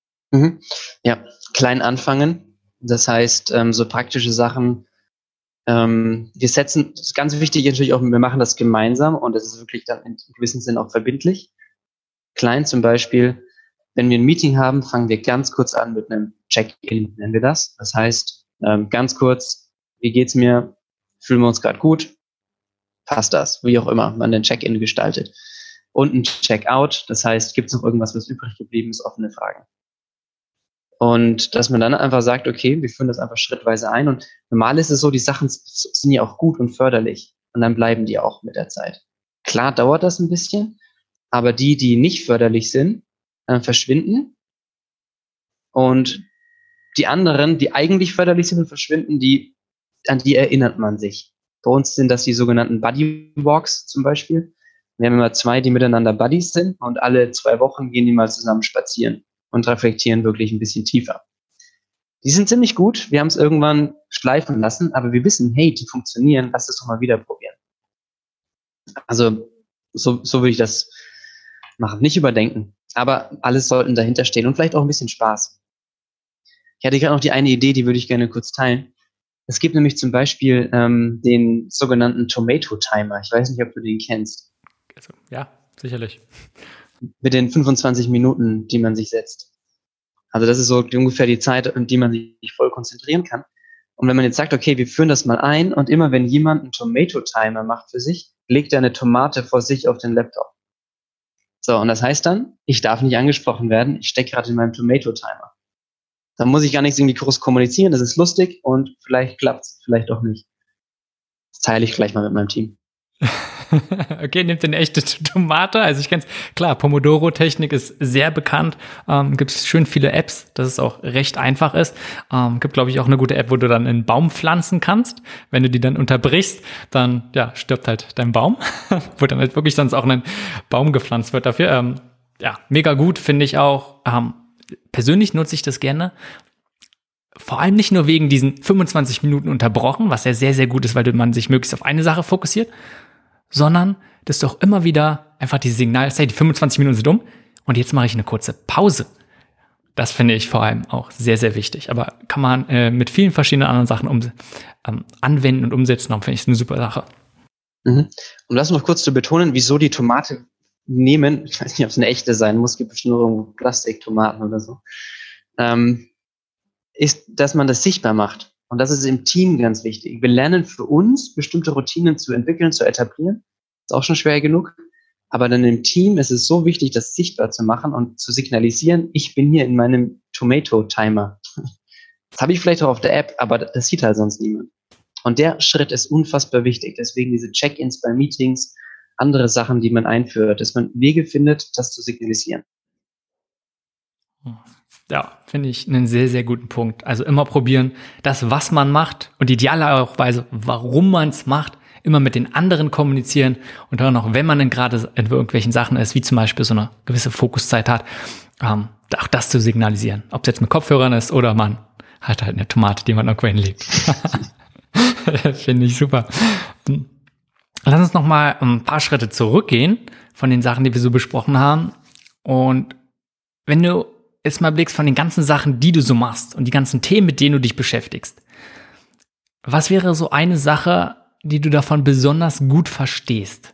Ja, klein anfangen. Das heißt, so praktische Sachen. Wir setzen, das ist ganz wichtig natürlich auch, wir machen das gemeinsam und das ist wirklich dann in gewissem Sinn auch verbindlich. Klein zum Beispiel, wenn wir ein Meeting haben, fangen wir ganz kurz an mit einem Check-in, nennen wir das. Das heißt, ganz kurz, wie geht's mir? Fühlen wir uns gerade gut? Passt das? Wie auch immer man den Check-in gestaltet. Und ein Check-out, das heißt, gibt es noch irgendwas, was übrig geblieben ist, offene Fragen. Und dass man dann einfach sagt, okay, wir führen das einfach schrittweise ein. Und normal ist es so, die Sachen sind ja auch gut und förderlich. Und dann bleiben die auch mit der Zeit. Klar dauert das ein bisschen, aber die nicht förderlich sind, verschwinden. Und die anderen, die eigentlich förderlich sind und verschwinden, an die erinnert man sich. Bei uns sind das die sogenannten Buddy Walks zum Beispiel. Wir haben immer 2, die miteinander Buddies sind und alle 2 Wochen gehen die mal zusammen spazieren und reflektieren wirklich ein bisschen tiefer. Die sind ziemlich gut, wir haben es irgendwann schleifen lassen, aber wir wissen, hey, die funktionieren, lass es doch mal wieder probieren. Also so würde ich das machen. Nicht überdenken, aber alles sollten dahinter stehen und vielleicht auch ein bisschen Spaß. Ich hatte gerade noch die eine Idee, die würde ich gerne kurz teilen. Es gibt nämlich zum Beispiel den sogenannten Tomato Timer. Ich weiß nicht, ob du den kennst. Also, ja, sicherlich. Mit den 25 Minuten, die man sich setzt. Also das ist so ungefähr die Zeit, in die man sich voll konzentrieren kann. Und wenn man jetzt sagt, okay, wir führen das mal ein und immer wenn jemand einen Tomato-Timer macht für sich, legt er eine Tomate vor sich auf den Laptop. So, und das heißt dann, ich darf nicht angesprochen werden, ich stecke gerade in meinem Tomato-Timer. Da muss ich gar nichts irgendwie groß kommunizieren, das ist lustig und vielleicht klappt's, vielleicht auch nicht. Das teile ich gleich mal mit meinem Team. Okay, nehmt eine echte Tomate. Also ich kenne es, klar, Pomodoro-Technik ist sehr bekannt. Gibt es schön viele Apps, dass es auch recht einfach ist. Gibt, glaube ich, auch eine gute App, wo du dann einen Baum pflanzen kannst. Wenn du die dann unterbrichst, dann ja, stirbt halt dein Baum, wo dann halt wirklich sonst auch ein Baum gepflanzt wird dafür. Ja, mega gut, finde ich auch. Persönlich nutze ich das gerne. Vor allem nicht nur wegen diesen 25 Minuten unterbrochen, was ja sehr, sehr gut ist, weil man sich möglichst auf eine Sache fokussiert, sondern dass du auch immer wieder einfach dieses Signal, hey, die 25 Minuten sind um und jetzt mache ich eine kurze Pause. Das finde ich vor allem auch sehr, sehr wichtig. Aber kann man mit vielen verschiedenen anderen Sachen anwenden und umsetzen. Darum finde ich es eine super Sache. Mhm. Um das noch kurz zu betonen, wieso die Tomate nehmen, ich weiß nicht, ob es eine echte sein muss, gibt bestimmt nur irgendwo Plastiktomaten oder so, ist, dass man das sichtbar macht. Und das ist im Team ganz wichtig. Wir lernen für uns, bestimmte Routinen zu entwickeln, zu etablieren. Ist auch schon schwer genug. Aber dann im Team ist es so wichtig, das sichtbar zu machen und zu signalisieren, ich bin hier in meinem Tomato-Timer. Das habe ich vielleicht auch auf der App, aber das sieht halt sonst niemand. Und der Schritt ist unfassbar wichtig. Deswegen diese Check-ins bei Meetings, andere Sachen, die man einführt, dass man Wege findet, das zu signalisieren. Ja, finde ich einen sehr, sehr guten Punkt. Also immer probieren, das, was man macht und idealerweise, warum man es macht, immer mit den anderen kommunizieren und dann auch, wenn man dann gerade in irgendwelchen Sachen ist, wie zum Beispiel so eine gewisse Fokuszeit hat, auch das zu signalisieren. Ob es jetzt mit Kopfhörern ist oder man hat halt eine Tomate, die man irgendwo hinlegt. Finde ich super. Lass uns noch mal ein paar Schritte zurückgehen von den Sachen, die wir so besprochen haben. Und wenn du jetzt mal blickst von den ganzen Sachen, die du so machst und die ganzen Themen, mit denen du dich beschäftigst, was wäre so eine Sache, die du davon besonders gut verstehst?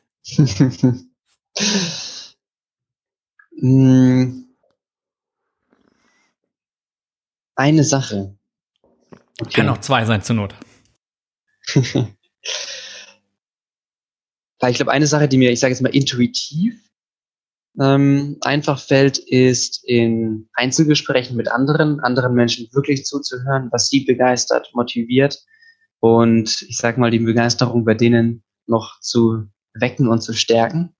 Eine Sache. Okay. Kann auch zwei sein zur Not. Weil ich glaube, eine Sache, die mir, ich sage jetzt mal, intuitiv einfach fällt, ist in Einzelgesprächen mit anderen Menschen wirklich zuzuhören, was sie begeistert, motiviert und ich sage mal, die Begeisterung bei denen noch zu wecken und zu stärken.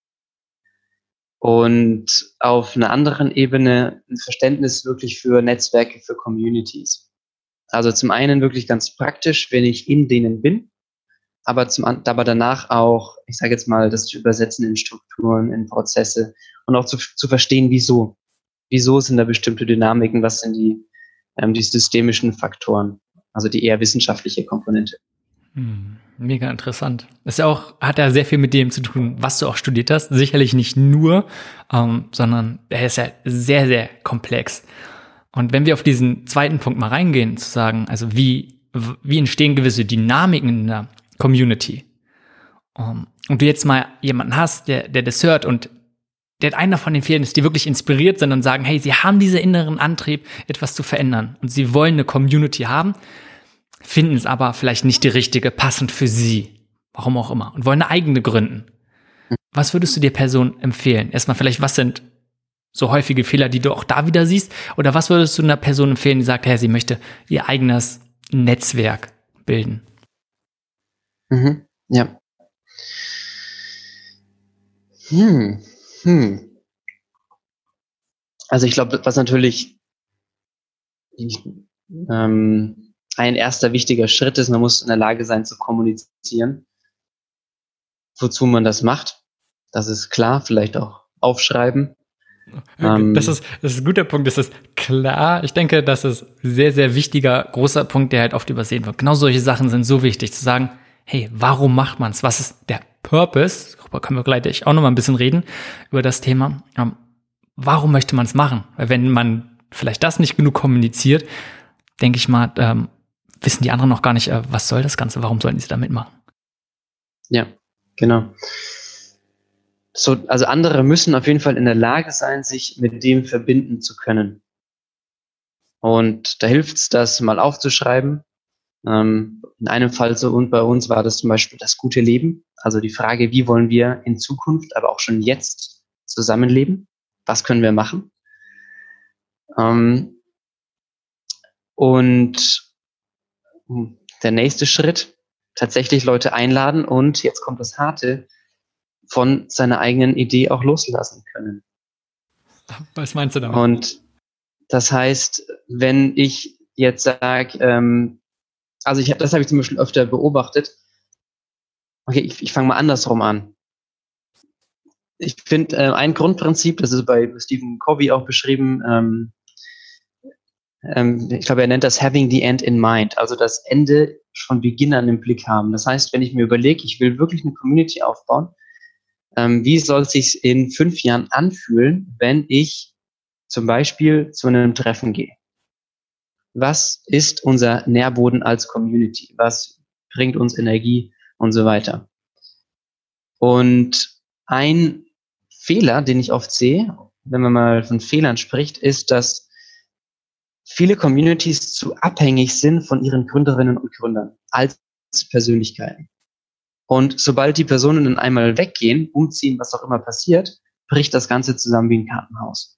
Und auf einer anderen Ebene ein Verständnis wirklich für Netzwerke, für Communities. Also zum einen wirklich ganz praktisch, wenn ich in denen bin, aber danach auch, ich sage jetzt mal, das zu übersetzen in Strukturen, in Prozesse und auch zu verstehen, wieso. Wieso sind da bestimmte Dynamiken, was sind die systemischen Faktoren, also die eher wissenschaftliche Komponente. Mega interessant. Das ist ja auch, hat ja sehr viel mit dem zu tun, was du auch studiert hast. Sicherlich nicht nur, sondern er ist ja sehr, sehr komplex. Und wenn wir auf diesen zweiten Punkt mal reingehen, zu sagen, also wie entstehen gewisse Dynamiken in der Community. Und du jetzt mal jemanden hast, der das hört und der einer von den vielen ist, die wirklich inspiriert sind und sagen, hey, sie haben diesen inneren Antrieb, etwas zu verändern und sie wollen eine Community haben, finden es aber vielleicht nicht die richtige, passend für sie, warum auch immer, und wollen eine eigene gründen. Was würdest du der Person empfehlen? Erstmal vielleicht, was sind so häufige Fehler, die du auch da wieder siehst? Oder was würdest du einer Person empfehlen, die sagt, hey, sie möchte ihr eigenes Netzwerk bilden? Ja. Also ich glaube, was natürlich ein erster wichtiger Schritt ist, man muss in der Lage sein zu kommunizieren, wozu man das macht. Das ist klar, vielleicht auch aufschreiben. Das ist ein guter Punkt, das ist klar. Ich denke, das ist sehr, sehr wichtiger, großer Punkt, der halt oft übersehen wird. Genau solche Sachen sind so wichtig, zu sagen, hey, warum macht man's? Was ist der Purpose? Darüber können wir gleich auch noch mal ein bisschen reden, über das Thema. Warum möchte man es machen? Weil wenn man vielleicht das nicht genug kommuniziert, denke ich mal, wissen die anderen noch gar nicht, was soll das Ganze? Warum sollten sie da mitmachen? Ja, genau. So, also andere müssen auf jeden Fall in der Lage sein, sich mit dem verbinden zu können. Und da hilft es, das mal aufzuschreiben. In einem Fall so und bei uns war das zum Beispiel das gute Leben. Also die Frage, wie wollen wir in Zukunft, aber auch schon jetzt zusammenleben? Was können wir machen? Und der nächste Schritt, tatsächlich Leute einladen und jetzt kommt das Harte, von seiner eigenen Idee auch loslassen können. Was meinst du damit? Und das heißt, wenn ich jetzt sage, das habe ich zum Beispiel öfter beobachtet. Okay, ich fange mal andersrum an. Ich finde ein Grundprinzip, das ist bei Stephen Covey auch beschrieben, ich glaube, er nennt das Having the End in Mind, also das Ende von Beginn an im Blick haben. Das heißt, wenn ich mir überlege, ich will wirklich eine Community aufbauen, wie soll es sich in 5 Jahren anfühlen, wenn ich zum Beispiel zu einem Treffen gehe? Was ist unser Nährboden als Community? Was bringt uns Energie und so weiter? Und ein Fehler, den ich oft sehe, wenn man mal von Fehlern spricht, ist, dass viele Communities zu abhängig sind von ihren Gründerinnen und Gründern als Persönlichkeiten. Und sobald die Personen dann einmal weggehen, umziehen, was auch immer passiert, bricht das Ganze zusammen wie ein Kartenhaus.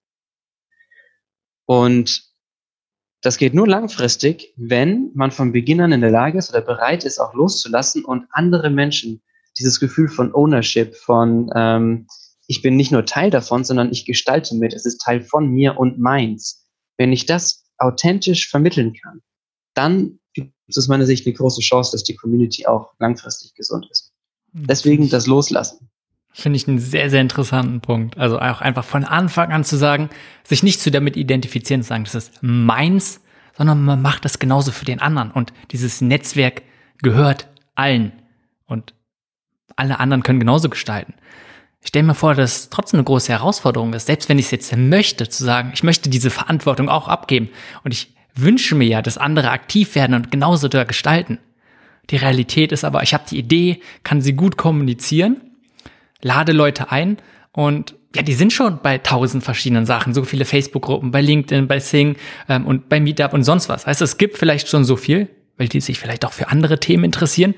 Und das geht nur langfristig, wenn man von Beginn an in der Lage ist oder bereit ist, auch loszulassen und andere Menschen dieses Gefühl von Ownership, von ich bin nicht nur Teil davon, sondern ich gestalte mit, es ist Teil von mir und meins. Wenn ich das authentisch vermitteln kann, dann gibt es aus meiner Sicht eine große Chance, dass die Community auch langfristig gesund ist. Deswegen das Loslassen. Finde ich einen sehr, sehr interessanten Punkt. Also auch einfach von Anfang an zu sagen, sich nicht zu damit identifizieren, zu sagen, das ist meins, sondern man macht das genauso für den anderen. Und dieses Netzwerk gehört allen. Und alle anderen können genauso gestalten. Ich stelle mir vor, dass es trotzdem eine große Herausforderung ist, selbst wenn ich es jetzt möchte, zu sagen, ich möchte diese Verantwortung auch abgeben. Und ich wünsche mir ja, dass andere aktiv werden und genauso da gestalten. Die Realität ist aber, ich habe die Idee, kann sie gut kommunizieren, lade Leute ein und ja, die sind schon bei 1000 verschiedenen Sachen, so viele Facebook-Gruppen, bei LinkedIn, bei Sing und bei Meetup und sonst was. Heißt, es gibt vielleicht schon so viel, weil die sich vielleicht auch für andere Themen interessieren,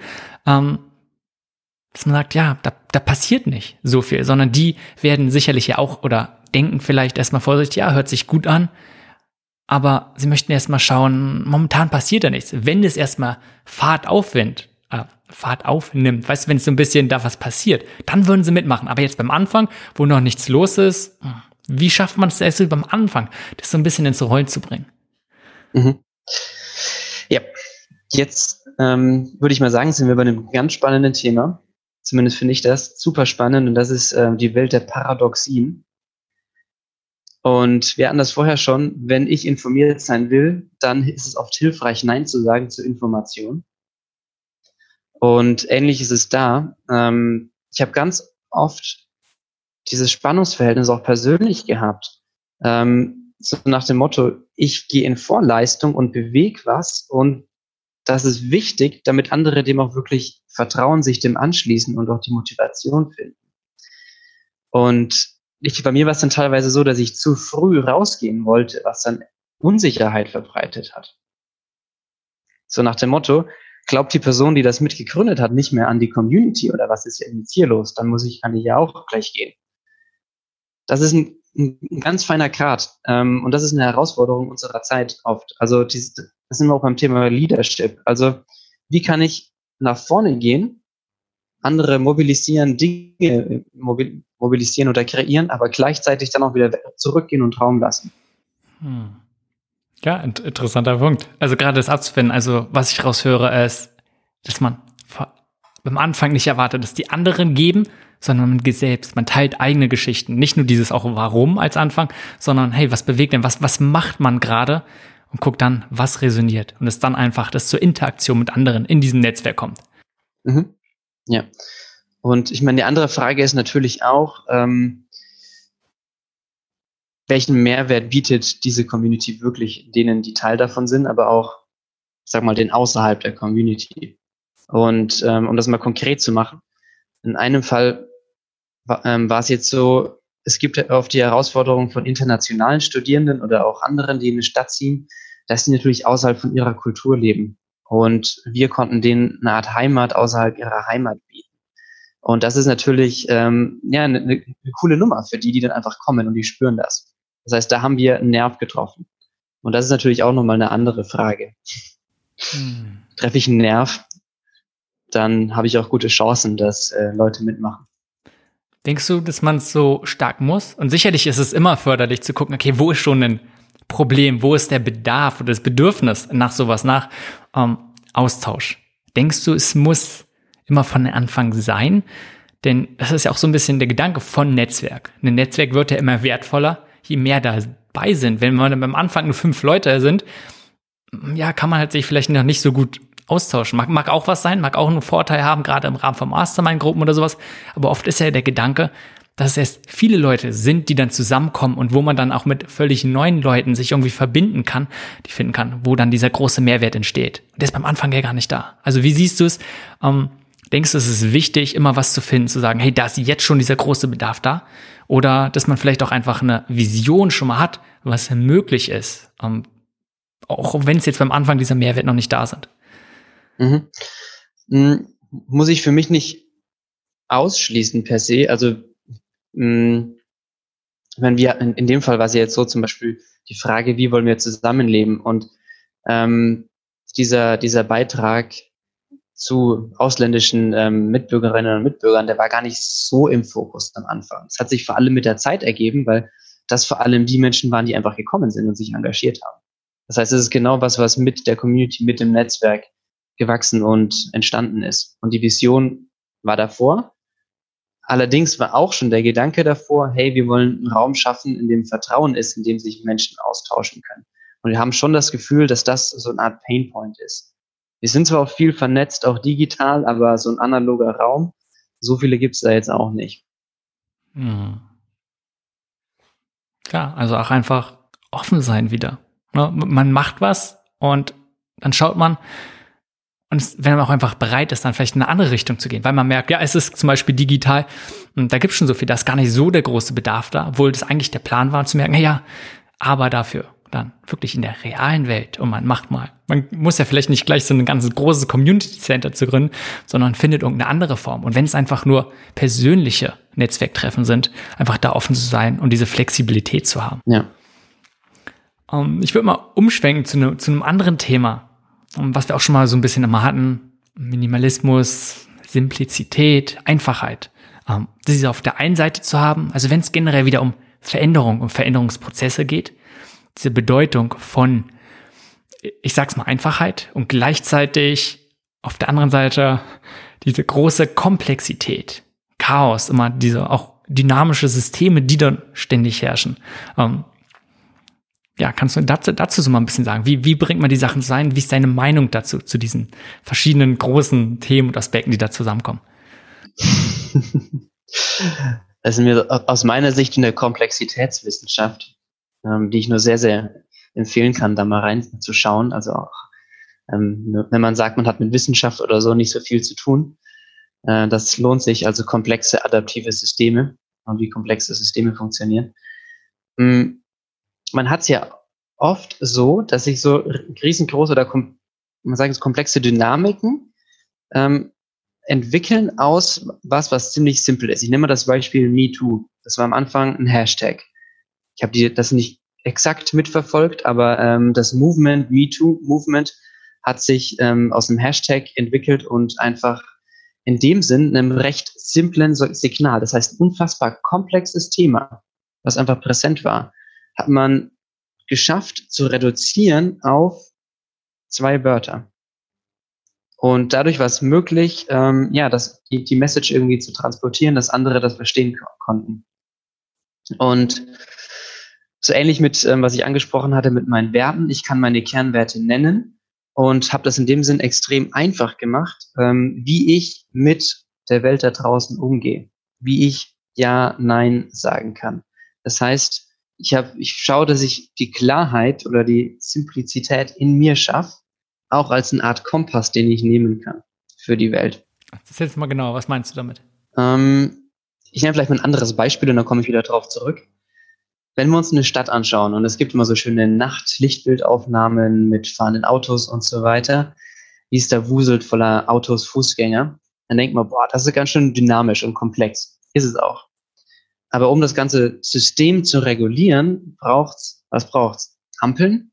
dass man sagt, ja, da passiert nicht so viel, sondern die werden sicherlich ja auch oder denken vielleicht erstmal vorsichtig, ja, hört sich gut an, aber sie möchten erstmal schauen, momentan passiert da nichts. Wenn es erstmal Fahrt aufnimmt, weißt du, wenn es so ein bisschen da was passiert, dann würden sie mitmachen. Aber jetzt beim Anfang, wo noch nichts los ist, wie schafft man es erst beim Anfang, das so ein bisschen ins Rollen zu bringen? Mhm. Ja, jetzt würde ich mal sagen, sind wir bei einem ganz spannenden Thema. Zumindest finde ich das super spannend und das ist die Welt der Paradoxien. Und wir hatten das vorher schon, wenn ich informiert sein will, dann ist es oft hilfreich, Nein zu sagen zur Information. Und ähnlich ist es da. Ich habe ganz oft dieses Spannungsverhältnis auch persönlich gehabt. So nach dem Motto, ich gehe in Vorleistung und bewege was und das ist wichtig, damit andere dem auch wirklich vertrauen, sich dem anschließen und auch die Motivation finden. Und bei mir war es dann teilweise so, dass ich zu früh rausgehen wollte, was dann Unsicherheit verbreitet hat. So nach dem Motto, glaubt die Person, die das mitgegründet hat, nicht mehr an die Community oder was ist jetzt hier los? Dann kann ich ja auch gleich gehen. Das ist ein ganz feiner Grat. Und das ist eine Herausforderung unserer Zeit oft. Also das sind wir auch beim Thema Leadership. Also wie kann ich nach vorne gehen, andere mobilisieren, Dinge mobilisieren oder kreieren, aber gleichzeitig dann auch wieder zurückgehen und Raum lassen. Ja, interessanter Punkt. Also gerade das abzufinden, also was ich raushöre, ist, dass man beim Anfang nicht erwartet, dass die anderen geben, sondern man geht selbst, man teilt eigene Geschichten. Nicht nur dieses auch Warum als Anfang, sondern hey, was bewegt denn, was macht man gerade? Und guckt dann, was resoniert. Und es dann einfach, dass zur Interaktion mit anderen in diesem Netzwerk kommt. Mhm. Ja. Und ich meine, die andere Frage ist natürlich auch, welchen Mehrwert bietet diese Community wirklich denen, die Teil davon sind, aber auch, ich sag mal, den außerhalb der Community. Und um das mal konkret zu machen, in einem Fall war es jetzt so, es gibt oft die Herausforderung von internationalen Studierenden oder auch anderen, die in eine Stadt ziehen, dass sie natürlich außerhalb von ihrer Kultur leben. Und wir konnten denen eine Art Heimat außerhalb ihrer Heimat bieten. Und das ist natürlich eine coole Nummer für die dann einfach kommen und die spüren das. Das heißt, da haben wir einen Nerv getroffen. Und das ist natürlich auch nochmal eine andere Frage. Treffe ich einen Nerv, dann habe ich auch gute Chancen, dass Leute mitmachen. Denkst du, dass man es so stark muss? Und sicherlich ist es immer förderlich zu gucken, okay, wo ist schon ein Problem, wo ist der Bedarf oder das Bedürfnis nach sowas, nach Austausch? Denkst du, es muss immer von Anfang sein? Denn das ist ja auch so ein bisschen der Gedanke von Netzwerk. Ein Netzwerk wird ja immer wertvoller, je mehr dabei sind. Wenn man am Anfang nur 5 Leute sind, ja, kann man halt sich vielleicht noch nicht so gut austauschen. Mag auch was sein, mag auch einen Vorteil haben, gerade im Rahmen von Mastermind-Gruppen oder sowas. Aber oft ist ja der Gedanke, dass es erst viele Leute sind, die dann zusammenkommen und wo man dann auch mit völlig neuen Leuten sich irgendwie verbinden kann, die finden kann, wo dann dieser große Mehrwert entsteht. Und der ist beim Anfang ja gar nicht da. Also wie siehst du es? Denkst du, es ist wichtig, immer was zu finden, zu sagen, hey, da ist jetzt schon dieser große Bedarf da? Oder dass man vielleicht auch einfach eine Vision schon mal hat, was möglich ist, auch wenn es jetzt beim Anfang dieser Mehrwert noch nicht da sind? Muss ich für mich nicht ausschließen per se. Also wenn wir in dem Fall war es ja jetzt so zum Beispiel die Frage, wie wollen wir zusammenleben? Und dieser Beitrag zu ausländischen Mitbürgerinnen und Mitbürgern, der war gar nicht so im Fokus am Anfang. Es hat sich vor allem mit der Zeit ergeben, weil das vor allem die Menschen waren, die einfach gekommen sind und sich engagiert haben. Das heißt, es ist genau was mit der Community, mit dem Netzwerk gewachsen und entstanden ist. Und die Vision war davor. Allerdings war auch schon der Gedanke davor, hey, wir wollen einen Raum schaffen, in dem Vertrauen ist, in dem sich Menschen austauschen können. Und wir haben schon das Gefühl, dass das so eine Art Painpoint ist. Wir sind zwar auch viel vernetzt, auch digital, aber so ein analoger Raum, so viele gibt es da jetzt auch nicht. Klar, also auch einfach offen sein wieder. Man macht was und dann schaut man, und wenn man auch einfach bereit ist, dann vielleicht in eine andere Richtung zu gehen, weil man merkt, ja, es ist zum Beispiel digital und da gibt es schon so viel, da ist gar nicht so der große Bedarf da, obwohl das eigentlich der Plan war, zu merken, ja, aber dafür dann wirklich in der realen Welt und man macht mal. Man muss ja vielleicht nicht gleich so ein ganzes großes Community Center zu gründen, sondern findet irgendeine andere Form. Und wenn es einfach nur persönliche Netzwerktreffen sind, einfach da offen zu sein und diese Flexibilität zu haben. Ja. Ich würde mal umschwenken zu einem anderen Thema, was wir auch schon mal so ein bisschen immer hatten. Minimalismus, Simplizität, Einfachheit. Diese auf der einen Seite zu haben, also wenn es generell wieder um Veränderung, um Veränderungsprozesse geht, diese Bedeutung von, ich sag's mal, Einfachheit und gleichzeitig auf der anderen Seite diese große Komplexität, Chaos, immer diese auch dynamische Systeme, die dann ständig herrschen. Ja, kannst du dazu so mal ein bisschen sagen? Wie bringt man die Sachen zusammen? Wie ist deine Meinung dazu, zu diesen verschiedenen großen Themen und Aspekten, die da zusammenkommen? Das ist mir aus meiner Sicht in der Komplexitätswissenschaft, die ich nur sehr, sehr empfehlen kann, da mal reinzuschauen. Also auch, wenn man sagt, man hat mit Wissenschaft oder so nicht so viel zu tun, das lohnt sich, also komplexe adaptive Systeme und wie komplexe Systeme funktionieren. Man hat es ja oft so, dass sich so riesengroße oder man sagt es komplexe Dynamiken entwickeln aus was ziemlich simpel ist. Ich nehme mal das Beispiel MeToo. Das war am Anfang ein Hashtag. Ich habe das nicht exakt mitverfolgt, aber das Movement, MeToo-Movement, hat sich aus dem Hashtag entwickelt und einfach in dem Sinn einem recht simplen Signal. Das heißt, ein unfassbar komplexes Thema, was einfach präsent war, hat man geschafft zu reduzieren auf 2 Wörter. Und dadurch war es möglich, dass die Message irgendwie zu transportieren, dass andere das verstehen konnten. Und so ähnlich mit, was ich angesprochen hatte, mit meinen Werten. Ich kann meine Kernwerte nennen und habe das in dem Sinn extrem einfach gemacht, wie ich mit der Welt da draußen umgehe, wie ich Ja, Nein sagen kann. Das heißt, ich schaue, dass ich die Klarheit oder die Simplizität in mir schaffe, auch als eine Art Kompass, den ich nehmen kann für die Welt. Das ist jetzt mal genau, was meinst du damit? Ich nehme vielleicht mal ein anderes Beispiel und dann komme ich wieder drauf zurück. Wenn wir uns eine Stadt anschauen und es gibt immer so schöne Nacht-Lichtbildaufnahmen mit fahrenden Autos und so weiter, wie es da wuselt voller Autos, Fußgänger, dann denkt man, boah, das ist ganz schön dynamisch und komplex. Ist es auch. Aber um das ganze System zu regulieren, was braucht's? Ampeln?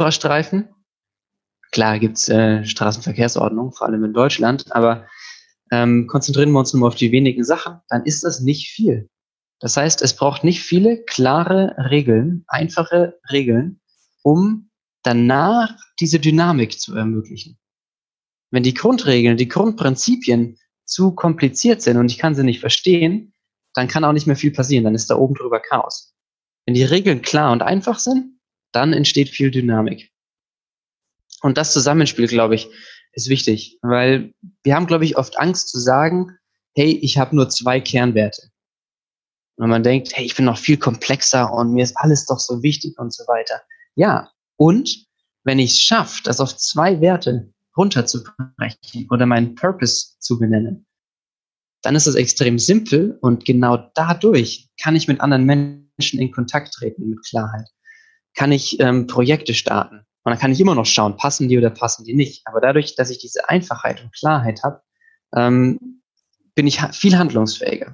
Zebrastreifen? Klar gibt's Straßenverkehrsordnung, vor allem in Deutschland, aber konzentrieren wir uns nur auf die wenigen Sachen, dann ist das nicht viel. Das heißt, es braucht nicht viele klare Regeln, einfache Regeln, um danach diese Dynamik zu ermöglichen. Wenn die Grundregeln, die Grundprinzipien zu kompliziert sind und ich kann sie nicht verstehen, dann kann auch nicht mehr viel passieren, dann ist da oben drüber Chaos. Wenn die Regeln klar und einfach sind, dann entsteht viel Dynamik. Und das Zusammenspiel, glaube ich, ist wichtig, weil wir haben, glaube ich, oft Angst zu sagen, hey, ich habe nur 2 Kernwerte. Und man denkt, hey, ich bin noch viel komplexer und mir ist alles doch so wichtig und so weiter. Ja, und wenn ich es schaffe, das auf 2 Werte runterzubrechen oder meinen Purpose zu benennen, dann ist das extrem simpel und genau dadurch kann ich mit anderen Menschen in Kontakt treten mit Klarheit. Kann ich Projekte starten. Und dann kann ich immer noch schauen, passen die oder passen die nicht. Aber dadurch, dass ich diese Einfachheit und Klarheit habe, bin ich viel handlungsfähiger.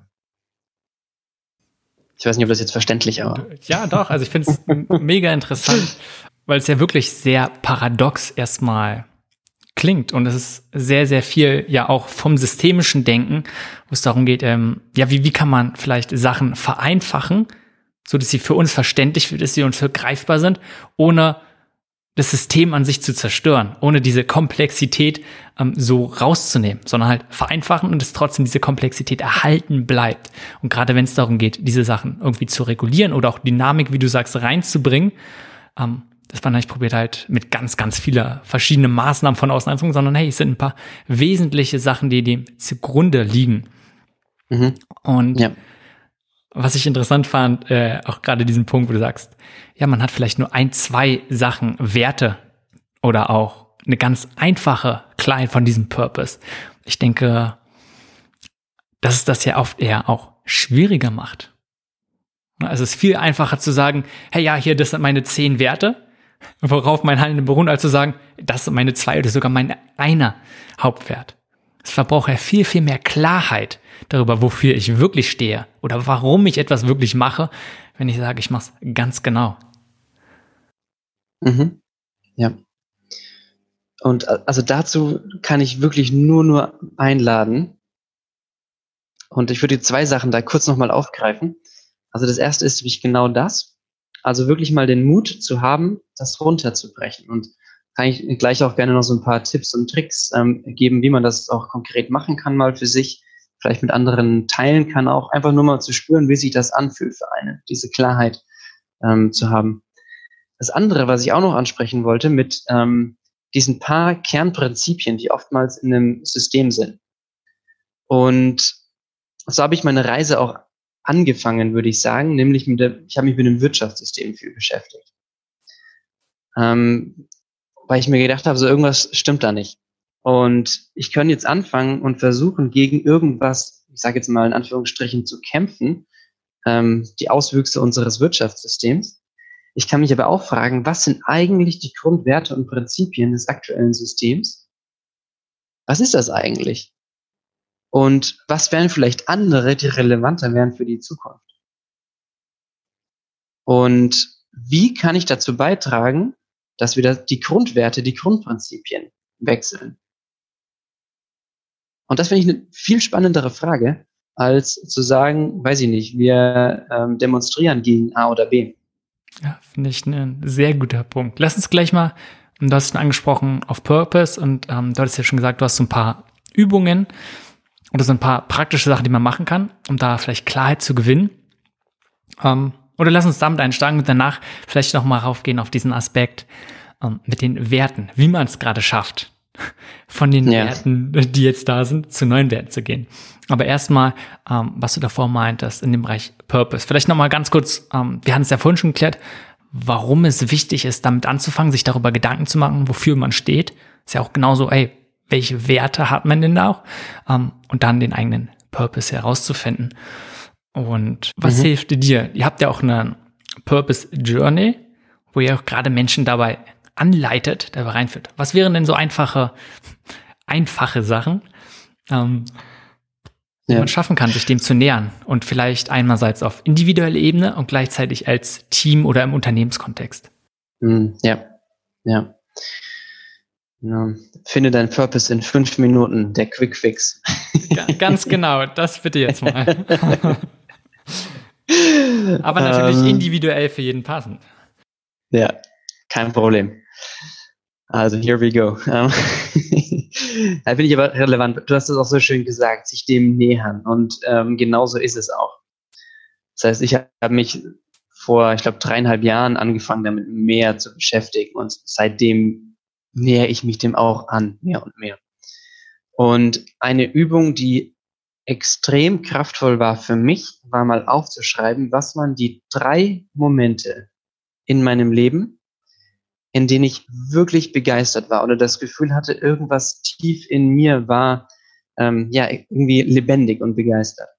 Ich weiß nicht, ob das jetzt verständlich war. Ja, doch. Also ich finde es mega interessant, weil es ja wirklich sehr paradox erstmal klingt. Und es ist sehr, sehr viel ja auch vom systemischen Denken, wo es darum geht, wie kann man vielleicht Sachen vereinfachen, so dass sie für uns verständlich sind, dass sie uns für greifbar sind, ohne das System an sich zu zerstören, ohne diese Komplexität so rauszunehmen, sondern halt vereinfachen und es trotzdem diese Komplexität erhalten bleibt. Und gerade wenn es darum geht, diese Sachen irgendwie zu regulieren oder auch Dynamik, wie du sagst, reinzubringen, dass man nicht probiert halt mit ganz, ganz vielen verschiedenen Maßnahmen von außen anzufangen, sondern hey, es sind ein paar wesentliche Sachen, die dem zugrunde liegen. Mhm. Und ja. Was ich interessant fand, auch gerade diesen Punkt, wo du sagst, ja, man hat vielleicht nur 1, 2 Sachen, Werte oder auch eine ganz einfache Klein von diesem Purpose. Ich denke, dass es das ja oft eher auch schwieriger macht. Also es ist viel einfacher zu sagen, hey, ja, hier, das sind meine 10 Werte, worauf mein Handeln beruht, als zu sagen, das sind meine 2 oder sogar mein einer Hauptwert. Es verbraucht ja viel, viel mehr Klarheit darüber, wofür ich wirklich stehe oder warum ich etwas wirklich mache, wenn ich sage, ich mache es ganz genau. Mhm. Ja. Und also dazu kann ich wirklich nur einladen. Und ich würde die 2 Sachen da kurz nochmal aufgreifen. Also das erste ist nämlich genau das. Also wirklich mal den Mut zu haben, das runterzubrechen. Und kann ich gleich auch gerne noch so ein paar Tipps und Tricks geben, wie man das auch konkret machen kann, mal für sich, vielleicht mit anderen teilen kann, auch einfach nur mal zu spüren, wie sich das anfühlt für einen, diese Klarheit zu haben. Das andere, was ich auch noch ansprechen wollte, mit diesen paar Kernprinzipien, die oftmals in einem System sind. Und so habe ich meine Reise auch angefangen, würde ich sagen, nämlich ich habe mich mit dem Wirtschaftssystem viel beschäftigt. Weil ich mir gedacht habe, so irgendwas stimmt da nicht. Und ich kann jetzt anfangen und versuchen, gegen irgendwas, ich sage jetzt mal in Anführungsstrichen, zu kämpfen, die Auswüchse unseres Wirtschaftssystems. Ich kann mich aber auch fragen, was sind eigentlich die Grundwerte und Prinzipien des aktuellen Systems? Was ist das eigentlich? Und was wären vielleicht andere, die relevanter wären für die Zukunft? Und wie kann ich dazu beitragen, dass wir die Grundwerte, die Grundprinzipien wechseln? Und das finde ich eine viel spannendere Frage, als zu sagen, weiß ich nicht, wir demonstrieren gegen A oder B. Ja, finde ich ein sehr guter Punkt. Lass uns gleich mal, du hast schon angesprochen, auf Purpose und du hattest ja schon gesagt, du hast so ein paar Übungen oder so ein paar praktische Sachen, die man machen kann, um da vielleicht Klarheit zu gewinnen. Oder lass uns damit einsteigen und danach vielleicht noch mal raufgehen auf diesen Aspekt mit den Werten, wie man es gerade schafft, von den Werten, die jetzt da sind, zu neuen Werten zu gehen. Aber erstmal, was du davor meintest in dem Bereich Purpose. Vielleicht noch mal ganz kurz, wir hatten es ja vorhin schon geklärt, warum es wichtig ist, damit anzufangen, sich darüber Gedanken zu machen, wofür man steht. Ist ja auch genauso, welche Werte hat man denn da auch? Und dann den eigenen Purpose herauszufinden. Und was hilft dir? Ihr habt ja auch eine Purpose Journey, wo ihr auch gerade Menschen dabei anleitet, dabei reinführt. Was wären denn so einfache Sachen, die man schaffen kann, sich dem zu nähern und vielleicht einerseits auf individueller Ebene und gleichzeitig als Team oder im Unternehmenskontext? Ja. Ja, finde deinen Purpose in 5 Minuten, der Quick Fix. Ganz genau, das bitte jetzt mal. Aber natürlich individuell für jeden passend. Ja, kein Problem. Also, here we go. Da finde ich aber relevant. Du hast es auch so schön gesagt, sich dem nähern. Und genauso ist es auch. Das heißt, ich habe mich vor, ich glaube, 3,5 Jahren angefangen, damit mehr zu beschäftigen. Und seitdem nähere ich mich dem auch an, mehr und mehr. Und eine Übung, die extrem kraftvoll war für mich, war mal aufzuschreiben, was waren die 3 Momente in meinem Leben, in denen ich wirklich begeistert war oder das Gefühl hatte, irgendwas tief in mir war irgendwie lebendig und begeistert.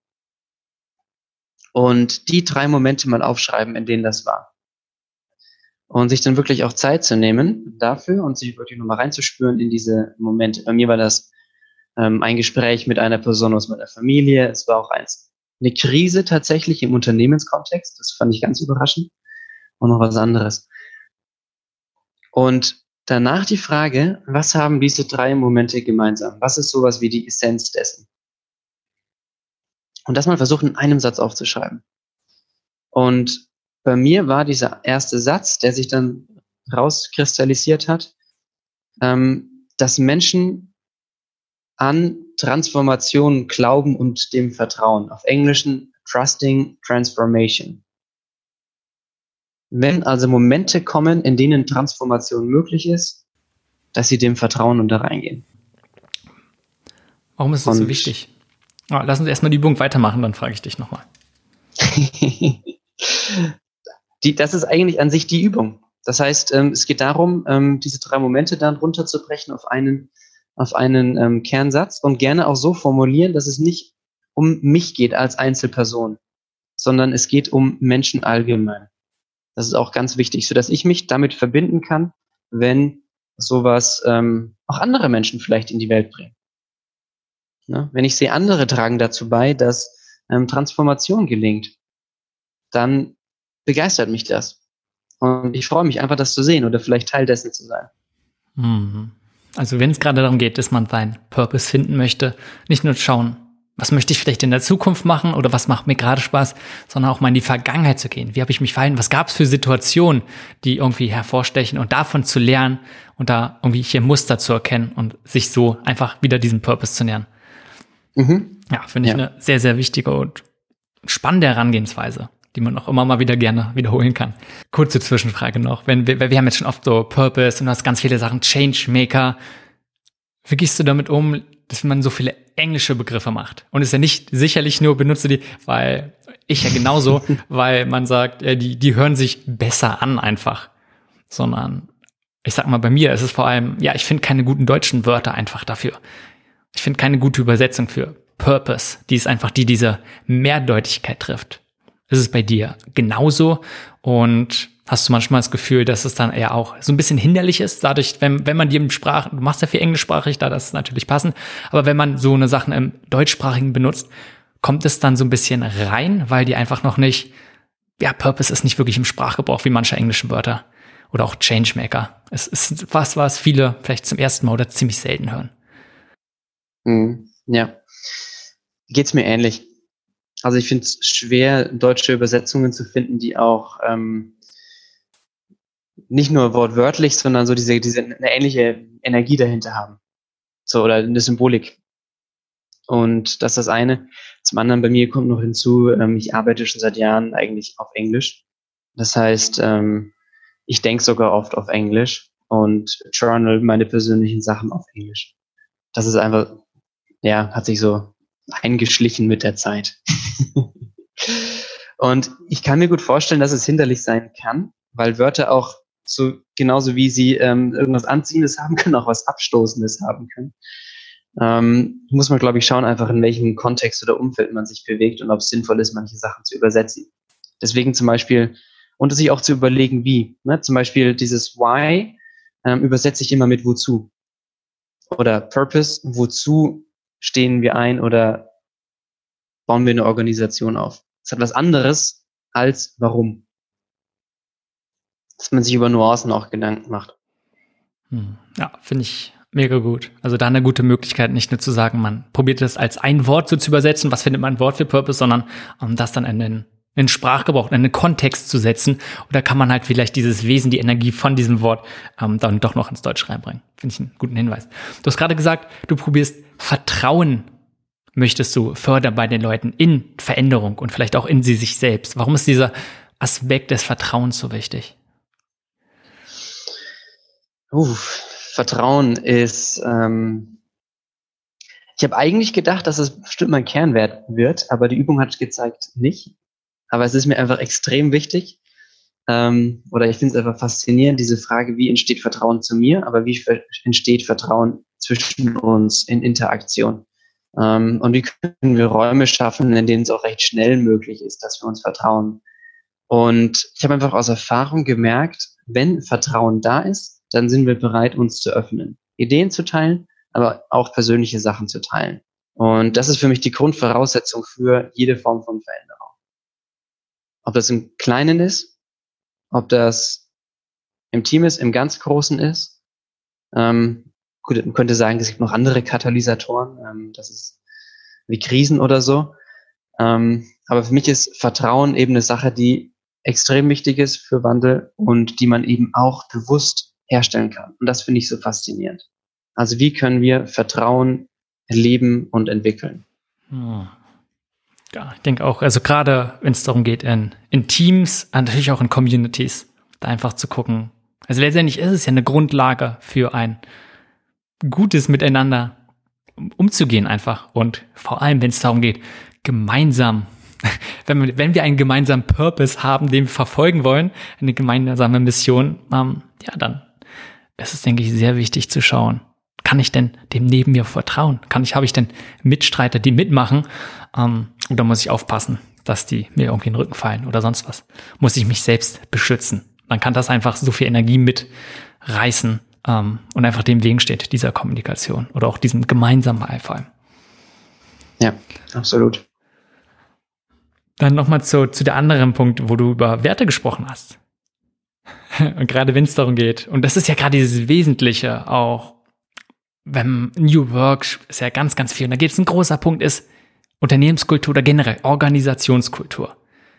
Und die 3 Momente mal aufschreiben, in denen das war. Und sich dann wirklich auch Zeit zu nehmen dafür und sich wirklich nochmal reinzuspüren in diese Momente. Bei mir war das ein Gespräch mit einer Person aus meiner Familie. Es war auch eine Krise tatsächlich im Unternehmenskontext. Das fand ich ganz überraschend. Und noch was anderes. Und danach die Frage, was haben diese 3 Momente gemeinsam? Was ist sowas wie die Essenz dessen? Und das mal versuchen, in einem Satz aufzuschreiben. Und bei mir war dieser erste Satz, der sich dann rauskristallisiert hat, dass Menschen an Transformation glauben und dem vertrauen. Auf Englischen Trusting Transformation. Wenn also Momente kommen, in denen Transformation möglich ist, dass sie dem vertrauen und da reingehen. Warum ist das so wichtig? Lass uns erstmal die Übung weitermachen, dann frage ich dich nochmal. Das ist eigentlich an sich die Übung. Das heißt, es geht darum, diese 3 Momente dann runterzubrechen auf einen Kernsatz und gerne auch so formulieren, dass es nicht um mich geht als Einzelperson, sondern es geht um Menschen allgemein. Das ist auch ganz wichtig, sodass ich mich damit verbinden kann, wenn sowas auch andere Menschen vielleicht in die Welt bringen. Ne? Wenn ich sehe, andere tragen dazu bei, dass Transformation gelingt, dann begeistert mich das. Und ich freue mich einfach, das zu sehen oder vielleicht Teil dessen zu sein. Also wenn es gerade darum geht, dass man seinen Purpose finden möchte, nicht nur schauen, was möchte ich vielleicht in der Zukunft machen oder was macht mir gerade Spaß, sondern auch mal in die Vergangenheit zu gehen. Wie habe ich mich verhalten? Was gab es für Situationen, die irgendwie hervorstechen und davon zu lernen und da irgendwie hier Muster zu erkennen und sich so einfach wieder diesem Purpose zu nähern. Ja, finde ich eine sehr, sehr wichtige und spannende Herangehensweise, die man auch immer mal wieder gerne wiederholen kann. Kurze Zwischenfrage noch. Wir haben jetzt schon oft so Purpose und du hast ganz viele Sachen, Changemaker. Wie gehst du damit um, dass man so viele englische Begriffe macht? Und es ist ja nicht sicherlich nur benutze die, weil ich ja genauso, weil man sagt, die hören sich besser an einfach. Sondern ich sag mal, bei mir ist es vor allem, ich finde keine guten deutschen Wörter einfach dafür. Ich finde keine gute Übersetzung für Purpose, die ist einfach diese Mehrdeutigkeit trifft. Ist es bei dir genauso? Und hast du manchmal das Gefühl, dass es dann eher auch so ein bisschen hinderlich ist, dadurch, wenn man die du machst ja viel englischsprachig, da das ist natürlich passend, aber wenn man so eine Sachen im Deutschsprachigen benutzt, kommt es dann so ein bisschen rein, weil die einfach noch nicht, Purpose ist nicht wirklich im Sprachgebrauch wie manche englische Wörter oder auch Changemaker. Es ist was viele vielleicht zum ersten Mal oder ziemlich selten hören. Ja, geht's mir ähnlich. Also ich finde es schwer, deutsche Übersetzungen zu finden, die auch nicht nur wortwörtlich, sondern so diese eine ähnliche Energie dahinter haben. So, oder eine Symbolik. Und das ist das eine. Zum anderen, bei mir kommt noch hinzu, ich arbeite schon seit Jahren eigentlich auf Englisch. Das heißt, ich denke sogar oft auf Englisch und journal meine persönlichen Sachen auf Englisch. Das ist einfach, hat sich so eingeschlichen mit der Zeit. Und ich kann mir gut vorstellen, dass es hinderlich sein kann, weil Wörter auch so genauso wie sie irgendwas Anziehendes haben können, auch was Abstoßendes haben können. Muss man, glaube ich, schauen, einfach in welchem Kontext oder Umfeld man sich bewegt und ob es sinnvoll ist, manche Sachen zu übersetzen. Deswegen zum Beispiel, und sich auch zu überlegen, wie. Ne? Zum Beispiel dieses Why übersetze ich immer mit wozu. Oder Purpose, wozu stehen wir ein oder bauen wir eine Organisation auf. Das hat was anderes als warum. Dass man sich über Nuancen auch Gedanken macht. Ja, finde ich mega gut. Also da eine gute Möglichkeit, nicht nur zu sagen, man probiert das als ein Wort so zu übersetzen, was findet man ein Wort für Purpose, sondern das dann in den Sprachgebrauch, in einen Kontext zu setzen. Oder kann man halt vielleicht dieses Wesen, die Energie von diesem Wort dann doch noch ins Deutsch reinbringen. Finde ich einen guten Hinweis. Du hast gerade gesagt, du probierst Vertrauen, möchtest du fördern bei den Leuten in Veränderung und vielleicht auch in sie sich selbst. Warum ist dieser Aspekt des Vertrauens so wichtig? Vertrauen ist, ich habe eigentlich gedacht, dass es bestimmt mein Kernwert wird, aber die Übung hat gezeigt, nicht. Aber es ist mir einfach extrem wichtig. Oder ich finde es einfach faszinierend, diese Frage, wie entsteht Vertrauen zu mir, aber wie entsteht Vertrauen zwischen uns in Interaktion? Und wie können wir Räume schaffen, in denen es auch recht schnell möglich ist, dass wir uns vertrauen? Und ich habe einfach aus Erfahrung gemerkt, wenn Vertrauen da ist, dann sind wir bereit, uns zu öffnen, Ideen zu teilen, aber auch persönliche Sachen zu teilen. Und das ist für mich die Grundvoraussetzung für jede Form von Veränderung. Ob das im Kleinen ist, ob das im Team ist, im ganz Großen ist. Gut, man könnte sagen, es gibt noch andere Katalysatoren, das ist wie Krisen oder so. Aber für mich ist Vertrauen eben eine Sache, die extrem wichtig ist für Wandel und die man eben auch bewusst herstellen kann. Und das finde ich so faszinierend. Also wie können wir Vertrauen erleben und entwickeln? Ja, ich denke auch, also gerade wenn es darum geht, in Teams, natürlich auch in Communities, da einfach zu gucken. Also letztendlich ist es ja eine Grundlage für ein gutes Miteinander umzugehen einfach. Und vor allem, wenn es darum geht, gemeinsam, wenn wir einen gemeinsamen Purpose haben, den wir verfolgen wollen, eine gemeinsame Mission, ja, dann ist es, denke ich, sehr wichtig zu schauen, kann ich denn dem neben mir vertrauen? Habe ich denn Mitstreiter, die mitmachen? Oder muss ich aufpassen, dass die mir irgendwie in den Rücken fallen oder sonst was? Muss ich mich selbst beschützen? Dann kann das einfach so viel Energie mitreißen und einfach dem Wegen steht, dieser Kommunikation oder auch diesem gemeinsamen Eifer. Ja, absolut. Dann nochmal zu der anderen Punkt, wo du über Werte gesprochen hast. Und gerade wenn es darum geht, und das ist ja gerade dieses Wesentliche auch, wenn New Work ist ja ganz, ganz viel. Und da geht es, ein großer Punkt ist Unternehmenskultur oder generell Organisationskultur.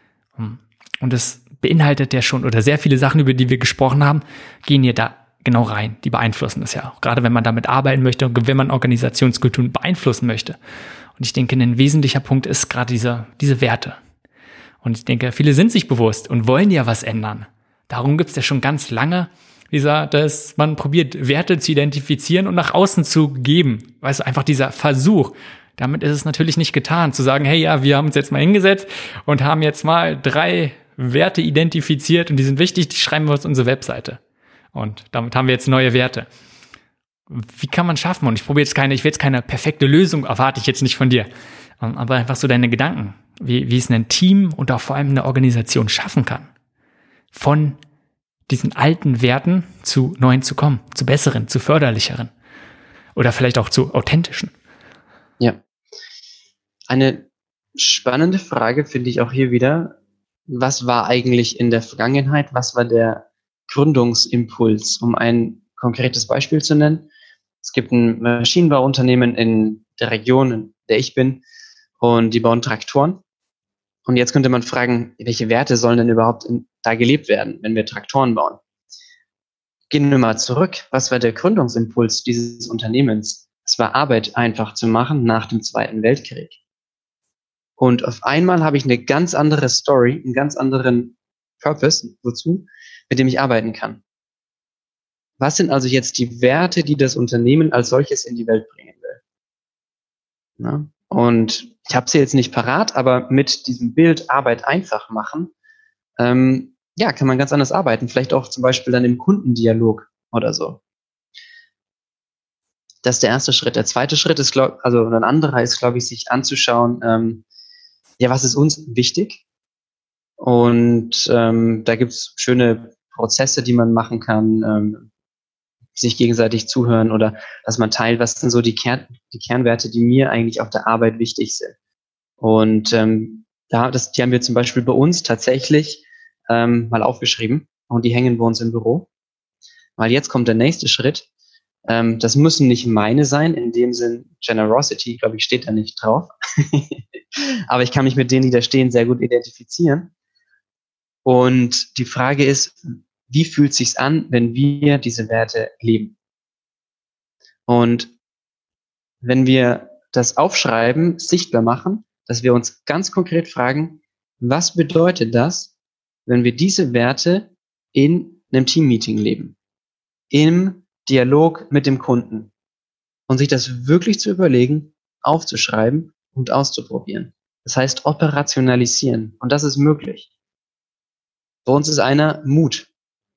Und das beinhaltet ja schon, oder sehr viele Sachen, über die wir gesprochen haben, gehen hier da genau rein. Die beeinflussen das ja auch. Gerade wenn man damit arbeiten möchte und wenn man Organisationskulturen beeinflussen möchte. Und ich denke, ein wesentlicher Punkt ist gerade diese Werte. Und ich denke, viele sind sich bewusst und wollen ja was ändern. Darum gibt es ja schon ganz lange dass man probiert, Werte zu identifizieren und nach außen zu geben. Weißt du, einfach dieser Versuch. Damit ist es natürlich nicht getan, zu sagen, hey, ja, wir haben uns jetzt mal hingesetzt und haben jetzt mal 3 Werte identifiziert und die sind wichtig, die schreiben wir auf unsere Webseite. Und damit haben wir jetzt neue Werte. Wie kann man schaffen? Und ich will jetzt keine perfekte Lösung, erwarte ich jetzt nicht von dir. Aber einfach so deine Gedanken, wie es ein Team und auch vor allem eine Organisation schaffen kann. Von diesen alten Werten zu neuen zu kommen, zu besseren, zu förderlicheren oder vielleicht auch zu authentischen. Ja. Eine spannende Frage finde ich auch hier wieder. Was war eigentlich in der Vergangenheit? Was war der Gründungsimpuls? Um ein konkretes Beispiel zu nennen. Es gibt ein Maschinenbauunternehmen in der Region, in der ich bin, und die bauen Traktoren. Und jetzt könnte man fragen, welche Werte sollen denn überhaupt da gelebt werden, wenn wir Traktoren bauen? Gehen wir mal zurück. Was war der Gründungsimpuls dieses Unternehmens? Es war Arbeit einfach zu machen nach dem Zweiten Weltkrieg. Und auf einmal habe ich eine ganz andere Story, einen ganz anderen Purpose, mit dem ich arbeiten kann. Was sind also jetzt die Werte, die das Unternehmen als solches in die Welt bringen will? Na? Und ich habe sie jetzt nicht parat, aber mit diesem Bild Arbeit einfach machen, kann man ganz anders arbeiten. Vielleicht auch zum Beispiel dann im Kundendialog oder so. Das ist der erste Schritt. Der zweite Schritt ist, ein anderer ist, glaube ich, sich anzuschauen, was ist uns wichtig? Und da gibt's schöne Prozesse, die man machen kann, sich gegenseitig zuhören oder dass man teilt, was sind so die Kernwerte, die mir eigentlich auf der Arbeit wichtig sind. Und die haben wir zum Beispiel bei uns tatsächlich mal aufgeschrieben und die hängen bei uns im Büro. Weil jetzt kommt der nächste Schritt. Das müssen nicht meine sein, in dem Sinn Generosity, glaube ich, steht da nicht drauf. Aber ich kann mich mit denen, die da stehen, sehr gut identifizieren. Und die Frage ist, wie fühlt es sich an, wenn wir diese Werte leben? Und wenn wir das aufschreiben, sichtbar machen, dass wir uns ganz konkret fragen, was bedeutet das, wenn wir diese Werte in einem Teammeeting leben, im Dialog mit dem Kunden und sich das wirklich zu überlegen, aufzuschreiben und auszuprobieren. Das heißt operationalisieren und das ist möglich. Bei uns ist einer Mut.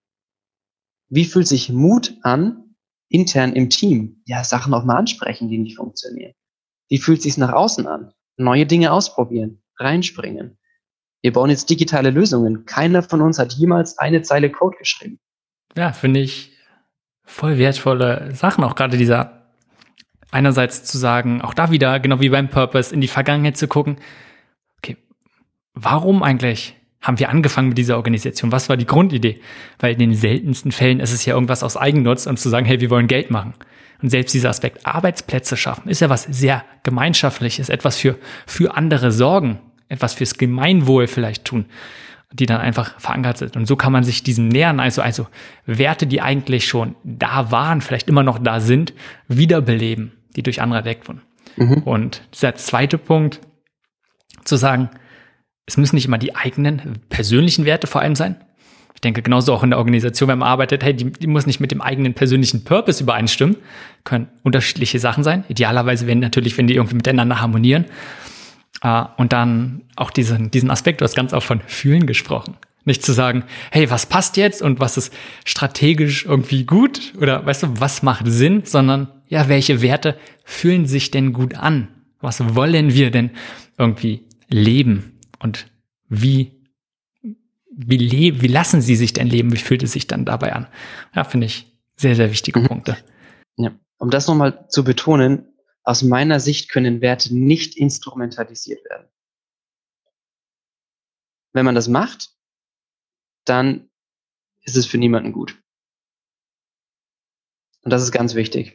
Wie fühlt sich Mut an, intern im Team? Ja, Sachen auch mal ansprechen, die nicht funktionieren. Wie fühlt sich's nach außen an? Neue Dinge ausprobieren, reinspringen. Wir bauen jetzt digitale Lösungen. Keiner von uns hat jemals eine Zeile Code geschrieben. Ja, finde ich voll wertvolle Sachen, auch gerade dieser einerseits zu sagen, auch da wieder, genau wie beim Purpose, in die Vergangenheit zu gucken, okay, warum eigentlich haben wir angefangen mit dieser Organisation? Was war die Grundidee? Weil in den seltensten Fällen ist es ja irgendwas aus Eigennutz und zu sagen, hey, wir wollen Geld machen. Und selbst dieser Aspekt Arbeitsplätze schaffen ist ja was sehr Gemeinschaftliches, etwas für andere sorgen, etwas fürs Gemeinwohl vielleicht tun, die dann einfach verankert sind. Und so kann man sich diesem nähern, also Werte, die eigentlich schon da waren, vielleicht immer noch da sind, wiederbeleben, die durch andere entdeckt wurden. Und dieser zweite Punkt, zu sagen, es müssen nicht immer die eigenen persönlichen Werte vor allem sein. Ich denke, genauso auch in der Organisation, wenn man arbeitet, hey, die muss nicht mit dem eigenen persönlichen Purpose übereinstimmen, können unterschiedliche Sachen sein. Idealerweise, wenn die irgendwie miteinander harmonieren. Und dann auch diesen Aspekt, du hast ganz auch von Fühlen gesprochen. Nicht zu sagen, hey, was passt jetzt und was ist strategisch irgendwie gut oder weißt du, was macht Sinn, sondern ja, welche Werte fühlen sich denn gut an? Was wollen wir denn irgendwie leben? Und wie lassen sie sich denn leben? Wie fühlt es sich dann dabei an? Ja, finde ich sehr, sehr wichtige Punkte. Ja. Um das nochmal zu betonen, aus meiner Sicht können Werte nicht instrumentalisiert werden. Wenn man das macht, dann ist es für niemanden gut. Und das ist ganz wichtig.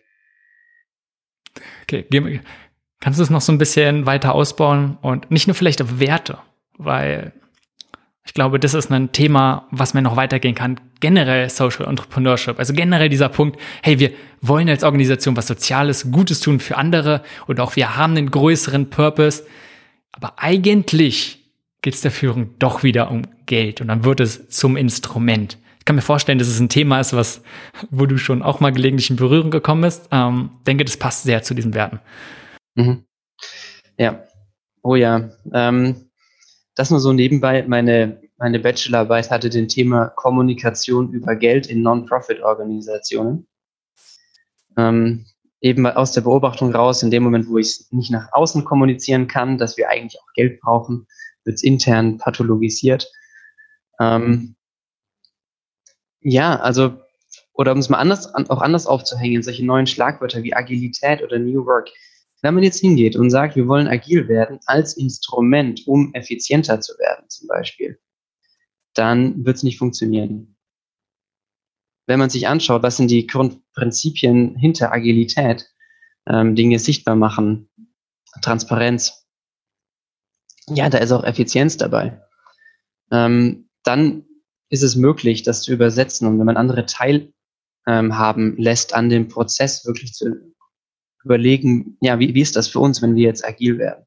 Okay, kannst du es noch so ein bisschen weiter ausbauen und nicht nur vielleicht auf Werte, weil ich glaube, das ist ein Thema, was man noch weitergehen kann. Generell Social Entrepreneurship, also generell dieser Punkt, hey, wir wollen als Organisation was Soziales, Gutes tun für andere und auch wir haben einen größeren Purpose. Aber eigentlich geht es der Führung doch wieder um Geld und dann wird es zum Instrument. Ich kann mir vorstellen, dass es ein Thema ist, wo du schon auch mal gelegentlich in Berührung gekommen bist. Denke, das passt sehr zu diesen Werten. Ja, oh ja. Das nur so nebenbei. Meine Bachelorarbeit hatte den Thema Kommunikation über Geld in Non-Profit-Organisationen. Eben aus der Beobachtung raus, in dem Moment, wo ich es nicht nach außen kommunizieren kann, dass wir eigentlich auch Geld brauchen, wird es intern pathologisiert. Ja, also, oder um es mal anders aufzuhängen, solche neuen Schlagwörter wie Agilität oder New Work. Wenn man jetzt hingeht und sagt, wir wollen agil werden als Instrument, um effizienter zu werden zum Beispiel, dann wird es nicht funktionieren. Wenn man sich anschaut, was sind die Grundprinzipien hinter Agilität, Dinge sichtbar machen, Transparenz, ja, da ist auch Effizienz dabei. Dann ist es möglich, das zu übersetzen und wenn man andere teilhaben lässt an dem Prozess, wirklich zu überlegen, ja, wie ist das für uns, wenn wir jetzt agil werden?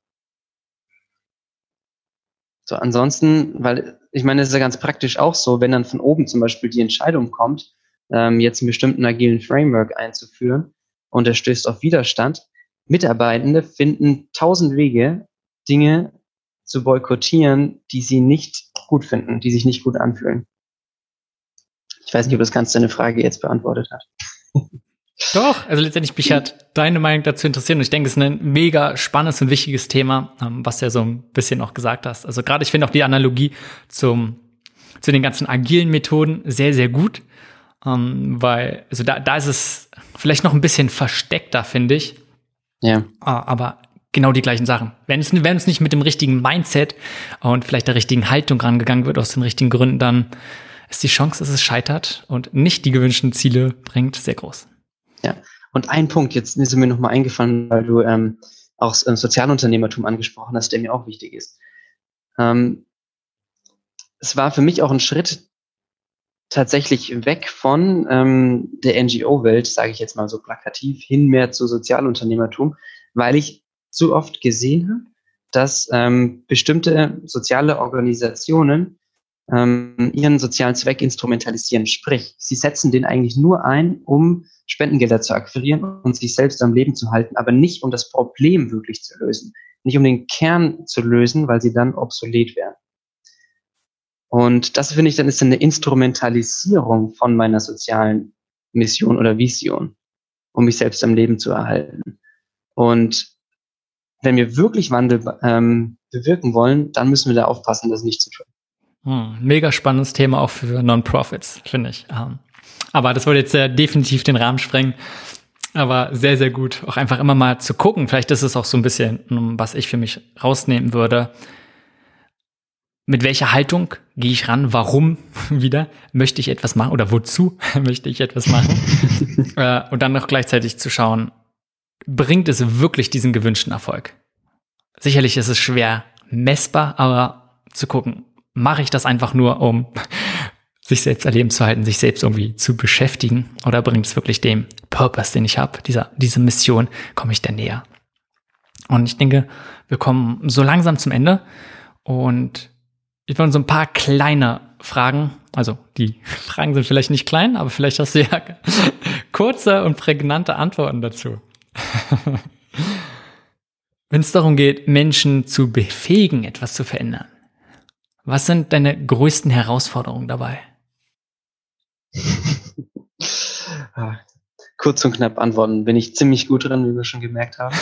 So, ansonsten, weil ich meine, es ist ja ganz praktisch auch so, wenn dann von oben zum Beispiel die Entscheidung kommt, jetzt einen bestimmten agilen Framework einzuführen und er stößt auf Widerstand, Mitarbeitende finden 1000 Wege, Dinge zu boykottieren, die sie nicht gut finden, die sich nicht gut anfühlen. Ich weiß nicht, ob das ganz deine Frage jetzt beantwortet hat. Doch, also letztendlich mich hat deine Meinung dazu interessiert und ich denke, es ist ein mega spannendes und wichtiges Thema, was du ja so ein bisschen auch gesagt hast. Also gerade ich finde auch die Analogie zu den ganzen agilen Methoden sehr, sehr gut, weil also da ist es vielleicht noch ein bisschen versteckter, finde ich. Ja. Aber genau die gleichen Sachen. Wenn es nicht mit dem richtigen Mindset und vielleicht der richtigen Haltung rangegangen wird, aus den richtigen Gründen, dann ist die Chance, dass es scheitert und nicht die gewünschten Ziele bringt, sehr groß. Ja, und ein Punkt, jetzt ist mir nochmal eingefallen, weil du auch Sozialunternehmertum angesprochen hast, der mir auch wichtig ist. Es war für mich auch ein Schritt tatsächlich weg von der NGO-Welt, sage ich jetzt mal so plakativ, hin mehr zu Sozialunternehmertum, weil ich zu oft gesehen habe, dass bestimmte soziale Organisationen ihren sozialen Zweck instrumentalisieren. Sprich, sie setzen den eigentlich nur ein, um Spendengelder zu akquirieren und sich selbst am Leben zu halten, aber nicht um das Problem wirklich zu lösen. Nicht um den Kern zu lösen, weil sie dann obsolet wären. Und das finde ich dann ist eine Instrumentalisierung von meiner sozialen Mission oder Vision, um mich selbst am Leben zu erhalten. Und wenn wir wirklich Wandel bewirken wollen, dann müssen wir da aufpassen, das nicht zu tun. Mega spannendes Thema auch für Non-Profits, finde ich. Aber das würde jetzt definitiv den Rahmen sprengen. Aber sehr, sehr gut, auch einfach immer mal zu gucken. Vielleicht ist es auch so ein bisschen, was ich für mich rausnehmen würde. Mit welcher Haltung gehe ich ran? Warum wieder möchte ich etwas machen oder wozu möchte ich etwas machen? Und dann noch gleichzeitig zu schauen, bringt es wirklich diesen gewünschten Erfolg? Sicherlich ist es schwer messbar, aber zu gucken, mache ich das einfach nur, um sich selbst erleben zu halten, sich selbst irgendwie zu beschäftigen, oder bringt es wirklich dem Purpose, den ich habe, diese Mission, komme ich da näher? Und ich denke, wir kommen so langsam zum Ende und ich wollte so ein paar kleine Fragen, also die Fragen sind vielleicht nicht klein, aber vielleicht hast du ja kurze und prägnante Antworten dazu. Wenn es darum geht, Menschen zu befähigen, etwas zu verändern, was sind deine größten Herausforderungen dabei? Kurz und knapp antworten, bin ich ziemlich gut drin, wie wir schon gemerkt haben.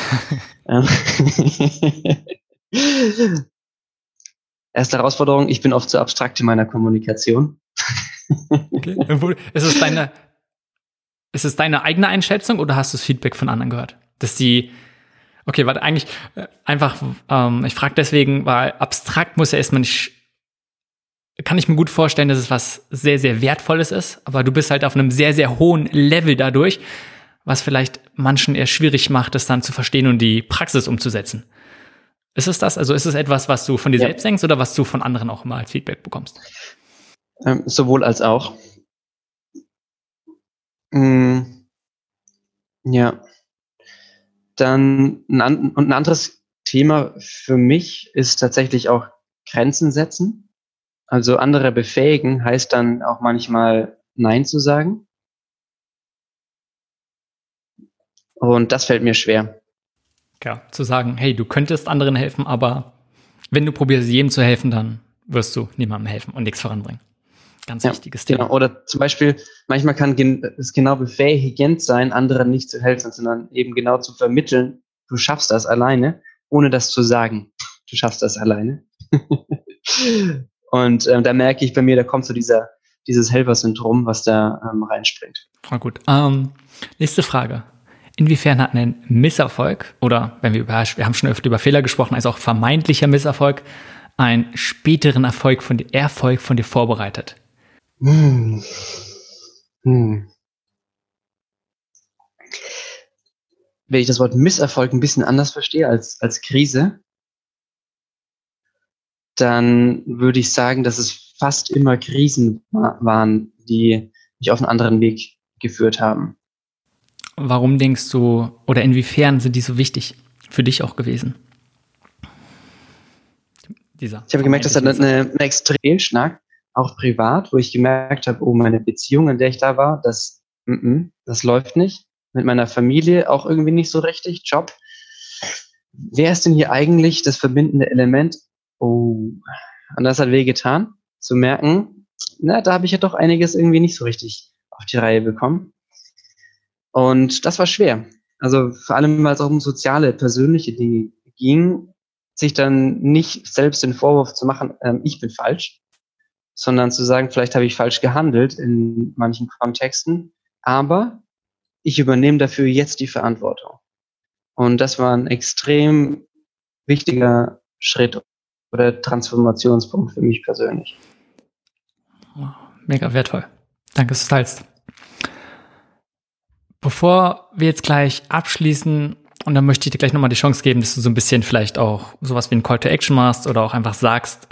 Erste Herausforderung, ich bin oft zu abstrakt in meiner Kommunikation. Okay. Ist es deine eigene Einschätzung oder hast du das Feedback von anderen gehört? Okay, warte, eigentlich einfach, ich frage deswegen, weil abstrakt muss ja erstmal nicht, kann ich mir gut vorstellen, dass es was sehr, sehr Wertvolles ist, aber du bist halt auf einem sehr, sehr hohen Level dadurch, was vielleicht manchen eher schwierig macht, das dann zu verstehen und die Praxis umzusetzen. Ist es das? Also ist es etwas, was du von dir selbst denkst oder was du von anderen auch immer als Feedback bekommst? Sowohl als auch. Ja. Dann ein anderes Thema für mich ist tatsächlich auch Grenzen setzen. Also andere befähigen heißt dann auch manchmal Nein zu sagen. Und das fällt mir schwer. Ja, zu sagen, hey, du könntest anderen helfen, aber wenn du probierst, jedem zu helfen, dann wirst du niemandem helfen und nichts voranbringen. Ganz wichtiges Thema. Genau. Oder zum Beispiel, manchmal kann es genau befähigend sein, anderen nicht zu helfen, sondern eben genau zu vermitteln, du schaffst das alleine, ohne das zu sagen, du schaffst das alleine. Und da merke ich bei mir, da kommt so dieses Helfersyndrom, was da reinspringt. Na gut. Nächste Frage. Inwiefern hat ein Misserfolg oder, wir haben schon öfter über Fehler gesprochen, also auch vermeintlicher Misserfolg, einen späteren Erfolg von dir vorbereitet? Wenn ich das Wort Misserfolg ein bisschen anders verstehe als Krise, dann würde ich sagen, dass es fast immer Krisen waren, die mich auf einen anderen Weg geführt haben. Warum denkst du, oder inwiefern sind die so wichtig für dich auch gewesen? Ich habe gemerkt, das hat einen Extremschlag, auch privat, wo ich gemerkt habe, oh, meine Beziehung, in der ich da war, das läuft nicht. Mit meiner Familie auch irgendwie nicht so richtig. Job. Wer ist denn hier eigentlich das verbindende Element? Oh, und das hat wehgetan, zu merken, da habe ich ja doch einiges irgendwie nicht so richtig auf die Reihe bekommen. Und das war schwer. Also vor allem, weil es auch um soziale, persönliche Dinge ging, sich dann nicht selbst den Vorwurf zu machen, ich bin falsch, sondern zu sagen, vielleicht habe ich falsch gehandelt in manchen Kontexten, aber ich übernehme dafür jetzt die Verantwortung. Und das war ein extrem wichtiger Schritt oder Transformationspunkt für mich persönlich. mega wertvoll. Danke, dass du teilst. Bevor wir jetzt gleich abschließen, und dann möchte ich dir gleich nochmal die Chance geben, dass du so ein bisschen vielleicht auch sowas wie ein Call to Action machst oder auch einfach sagst,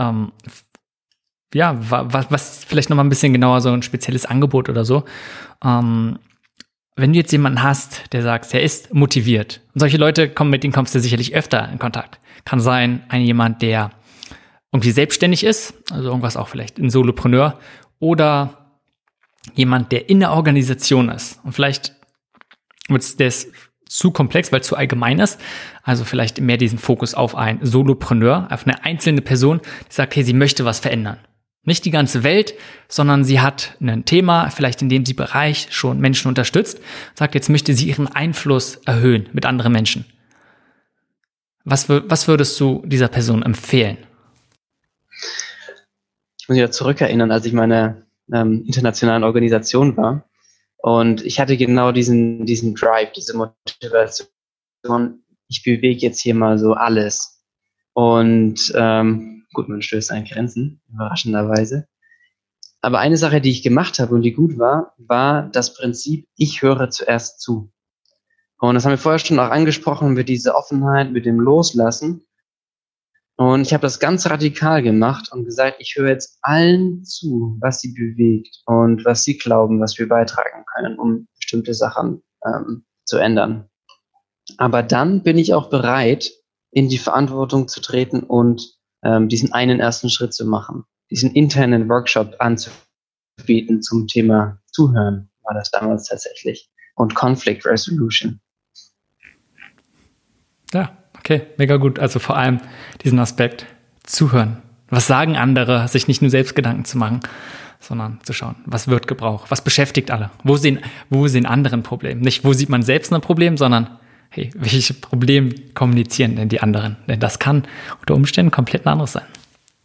was vielleicht nochmal ein bisschen genauer, so ein spezielles Angebot oder so. Wenn du jetzt jemanden hast, der sagt, er ist motiviert, und solche Leute mit denen kommst du sicherlich öfter in Kontakt. Kann sein, jemand, der irgendwie selbstständig ist, also irgendwas auch vielleicht ein Solopreneur, oder jemand, der in der Organisation ist. Und vielleicht wird das zu komplex, weil es zu allgemein ist. Also vielleicht mehr diesen Fokus auf einen Solopreneur, auf eine einzelne Person, die sagt, hey, sie möchte was verändern. Nicht die ganze Welt, sondern sie hat ein Thema, vielleicht in dem sie Bereich schon Menschen unterstützt, sagt, jetzt möchte sie ihren Einfluss erhöhen mit anderen Menschen. Was würdest du dieser Person empfehlen? Ich muss mich da zurückerinnern, als ich in meiner internationalen Organisation war. Und ich hatte genau diesen Drive, diese Motivation. Ich bewege jetzt hier mal so alles. Und gut, man stößt an Grenzen, überraschenderweise. Aber eine Sache, die ich gemacht habe und die gut war, war das Prinzip, ich höre zuerst zu. Und das haben wir vorher schon auch angesprochen, mit dieser Offenheit, mit dem Loslassen. Und ich habe das ganz radikal gemacht und gesagt, ich höre jetzt allen zu, was sie bewegt und was sie glauben, was wir beitragen können, um bestimmte Sachen zu ändern. Aber dann bin ich auch bereit, in die Verantwortung zu treten und diesen einen ersten Schritt zu machen, diesen internen Workshop anzubieten zum Thema Zuhören, war das damals tatsächlich, und Conflict Resolution. Ja, okay, mega gut. Also vor allem diesen Aspekt zuhören. Was sagen andere, sich nicht nur selbst Gedanken zu machen, sondern zu schauen, was wird gebraucht, was beschäftigt alle, wo sehen andere ein Problem. Nicht, wo sieht man selbst ein Problem, sondern hey, welche Probleme kommunizieren denn die anderen? Denn das kann unter Umständen komplett ein anderes sein.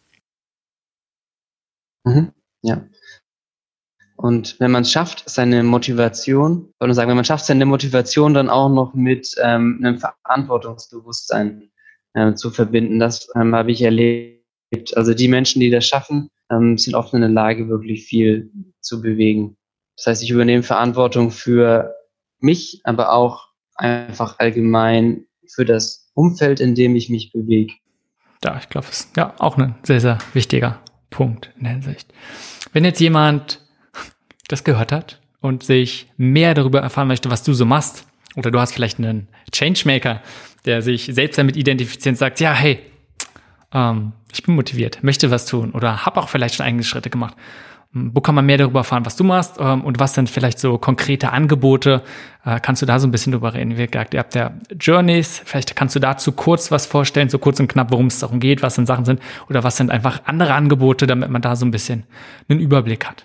Ja. Und wenn man es schafft, seine Motivation dann auch noch mit einem Verantwortungsbewusstsein zu verbinden, das habe ich erlebt. Also die Menschen, die das schaffen, sind oft in der Lage, wirklich viel zu bewegen. Das heißt, ich übernehme Verantwortung für mich, aber auch einfach allgemein für das Umfeld, in dem ich mich bewege. Ja, ich glaube, es ist ja auch ein sehr, sehr wichtiger Punkt in der Hinsicht. Wenn jetzt jemand das gehört hat und sich mehr darüber erfahren möchte, was du so machst, oder du hast vielleicht einen Changemaker, der sich selbst damit identifiziert und sagt, ja, hey, ich bin motiviert, möchte was tun oder habe auch vielleicht schon eigene Schritte gemacht. Wo kann man mehr darüber erfahren, was du machst und was sind vielleicht so konkrete Angebote? Kannst du da so ein bisschen drüber reden? Wie gesagt, ihr habt ja Journeys, vielleicht kannst du dazu kurz was vorstellen, so kurz und knapp, worum es darum geht, was denn Sachen sind oder was sind einfach andere Angebote, damit man da so ein bisschen einen Überblick hat.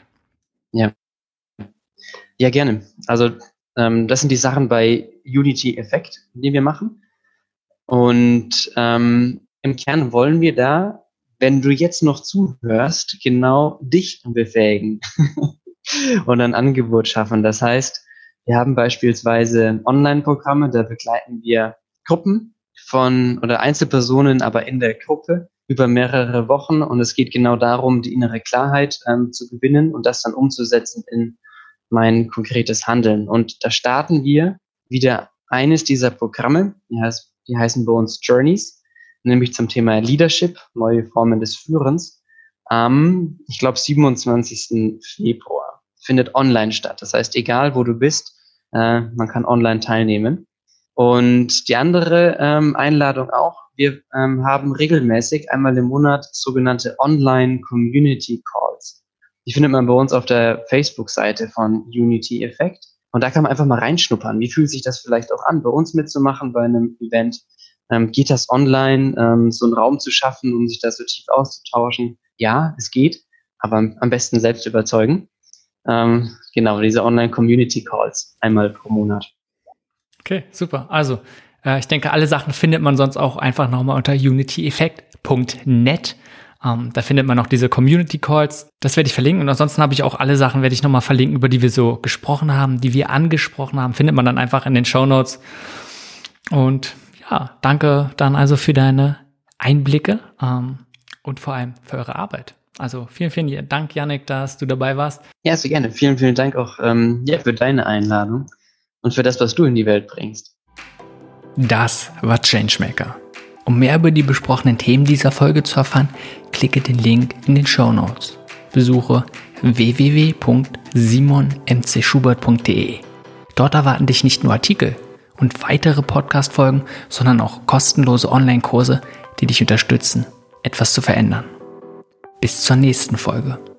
Ja, gerne. Also das sind die Sachen bei Unity Effect, die wir machen. Und im Kern wollen wir da, wenn du jetzt noch zuhörst, genau dich befähigen und ein Angebot schaffen. Das heißt, wir haben beispielsweise Online-Programme, da begleiten wir Gruppen oder Einzelpersonen, aber in der Gruppe über mehrere Wochen. Und es geht genau darum, die innere Klarheit zu gewinnen und das dann umzusetzen in mein konkretes Handeln. Und da starten wir wieder eines dieser Programme, die heißen bei uns Journeys, nämlich zum Thema Leadership, neue Formen des Führens. Ich glaube, 27. Februar findet online statt. Das heißt, egal wo du bist, man kann online teilnehmen. Und die andere Einladung auch, wir haben regelmäßig einmal im Monat sogenannte Online-Community Calls. Die findet man bei uns auf der Facebook-Seite von Unity Effect. Und da kann man einfach mal reinschnuppern. Wie fühlt sich das vielleicht auch an, bei uns mitzumachen bei einem Event? Geht das online, so einen Raum zu schaffen, um sich da so tief auszutauschen? Ja, es geht, aber am besten selbst überzeugen. Genau, diese Online-Community-Calls einmal pro Monat. Okay, super. Also, ich denke, alle Sachen findet man sonst auch einfach nochmal unter unityeffect.net. Da findet man auch diese Community Calls. Das werde ich verlinken. Und ansonsten habe ich auch alle Sachen, werde ich nochmal verlinken, über die wir so gesprochen haben, die wir angesprochen haben. Findet man dann einfach in den Shownotes. Und ja, danke dann also für deine Einblicke und vor allem für eure Arbeit. Also vielen, vielen Dank, Yannick, dass du dabei warst. Ja, sehr gerne. Vielen, vielen Dank auch für deine Einladung und für das, was du in die Welt bringst. Das war Changemaker. Um mehr über die besprochenen Themen dieser Folge zu erfahren, klicke den Link in den Shownotes. Besuche www.simonmcschubert.de. Dort erwarten dich nicht nur Artikel und weitere Podcast-Folgen, sondern auch kostenlose Online-Kurse, die dich unterstützen, etwas zu verändern. Bis zur nächsten Folge.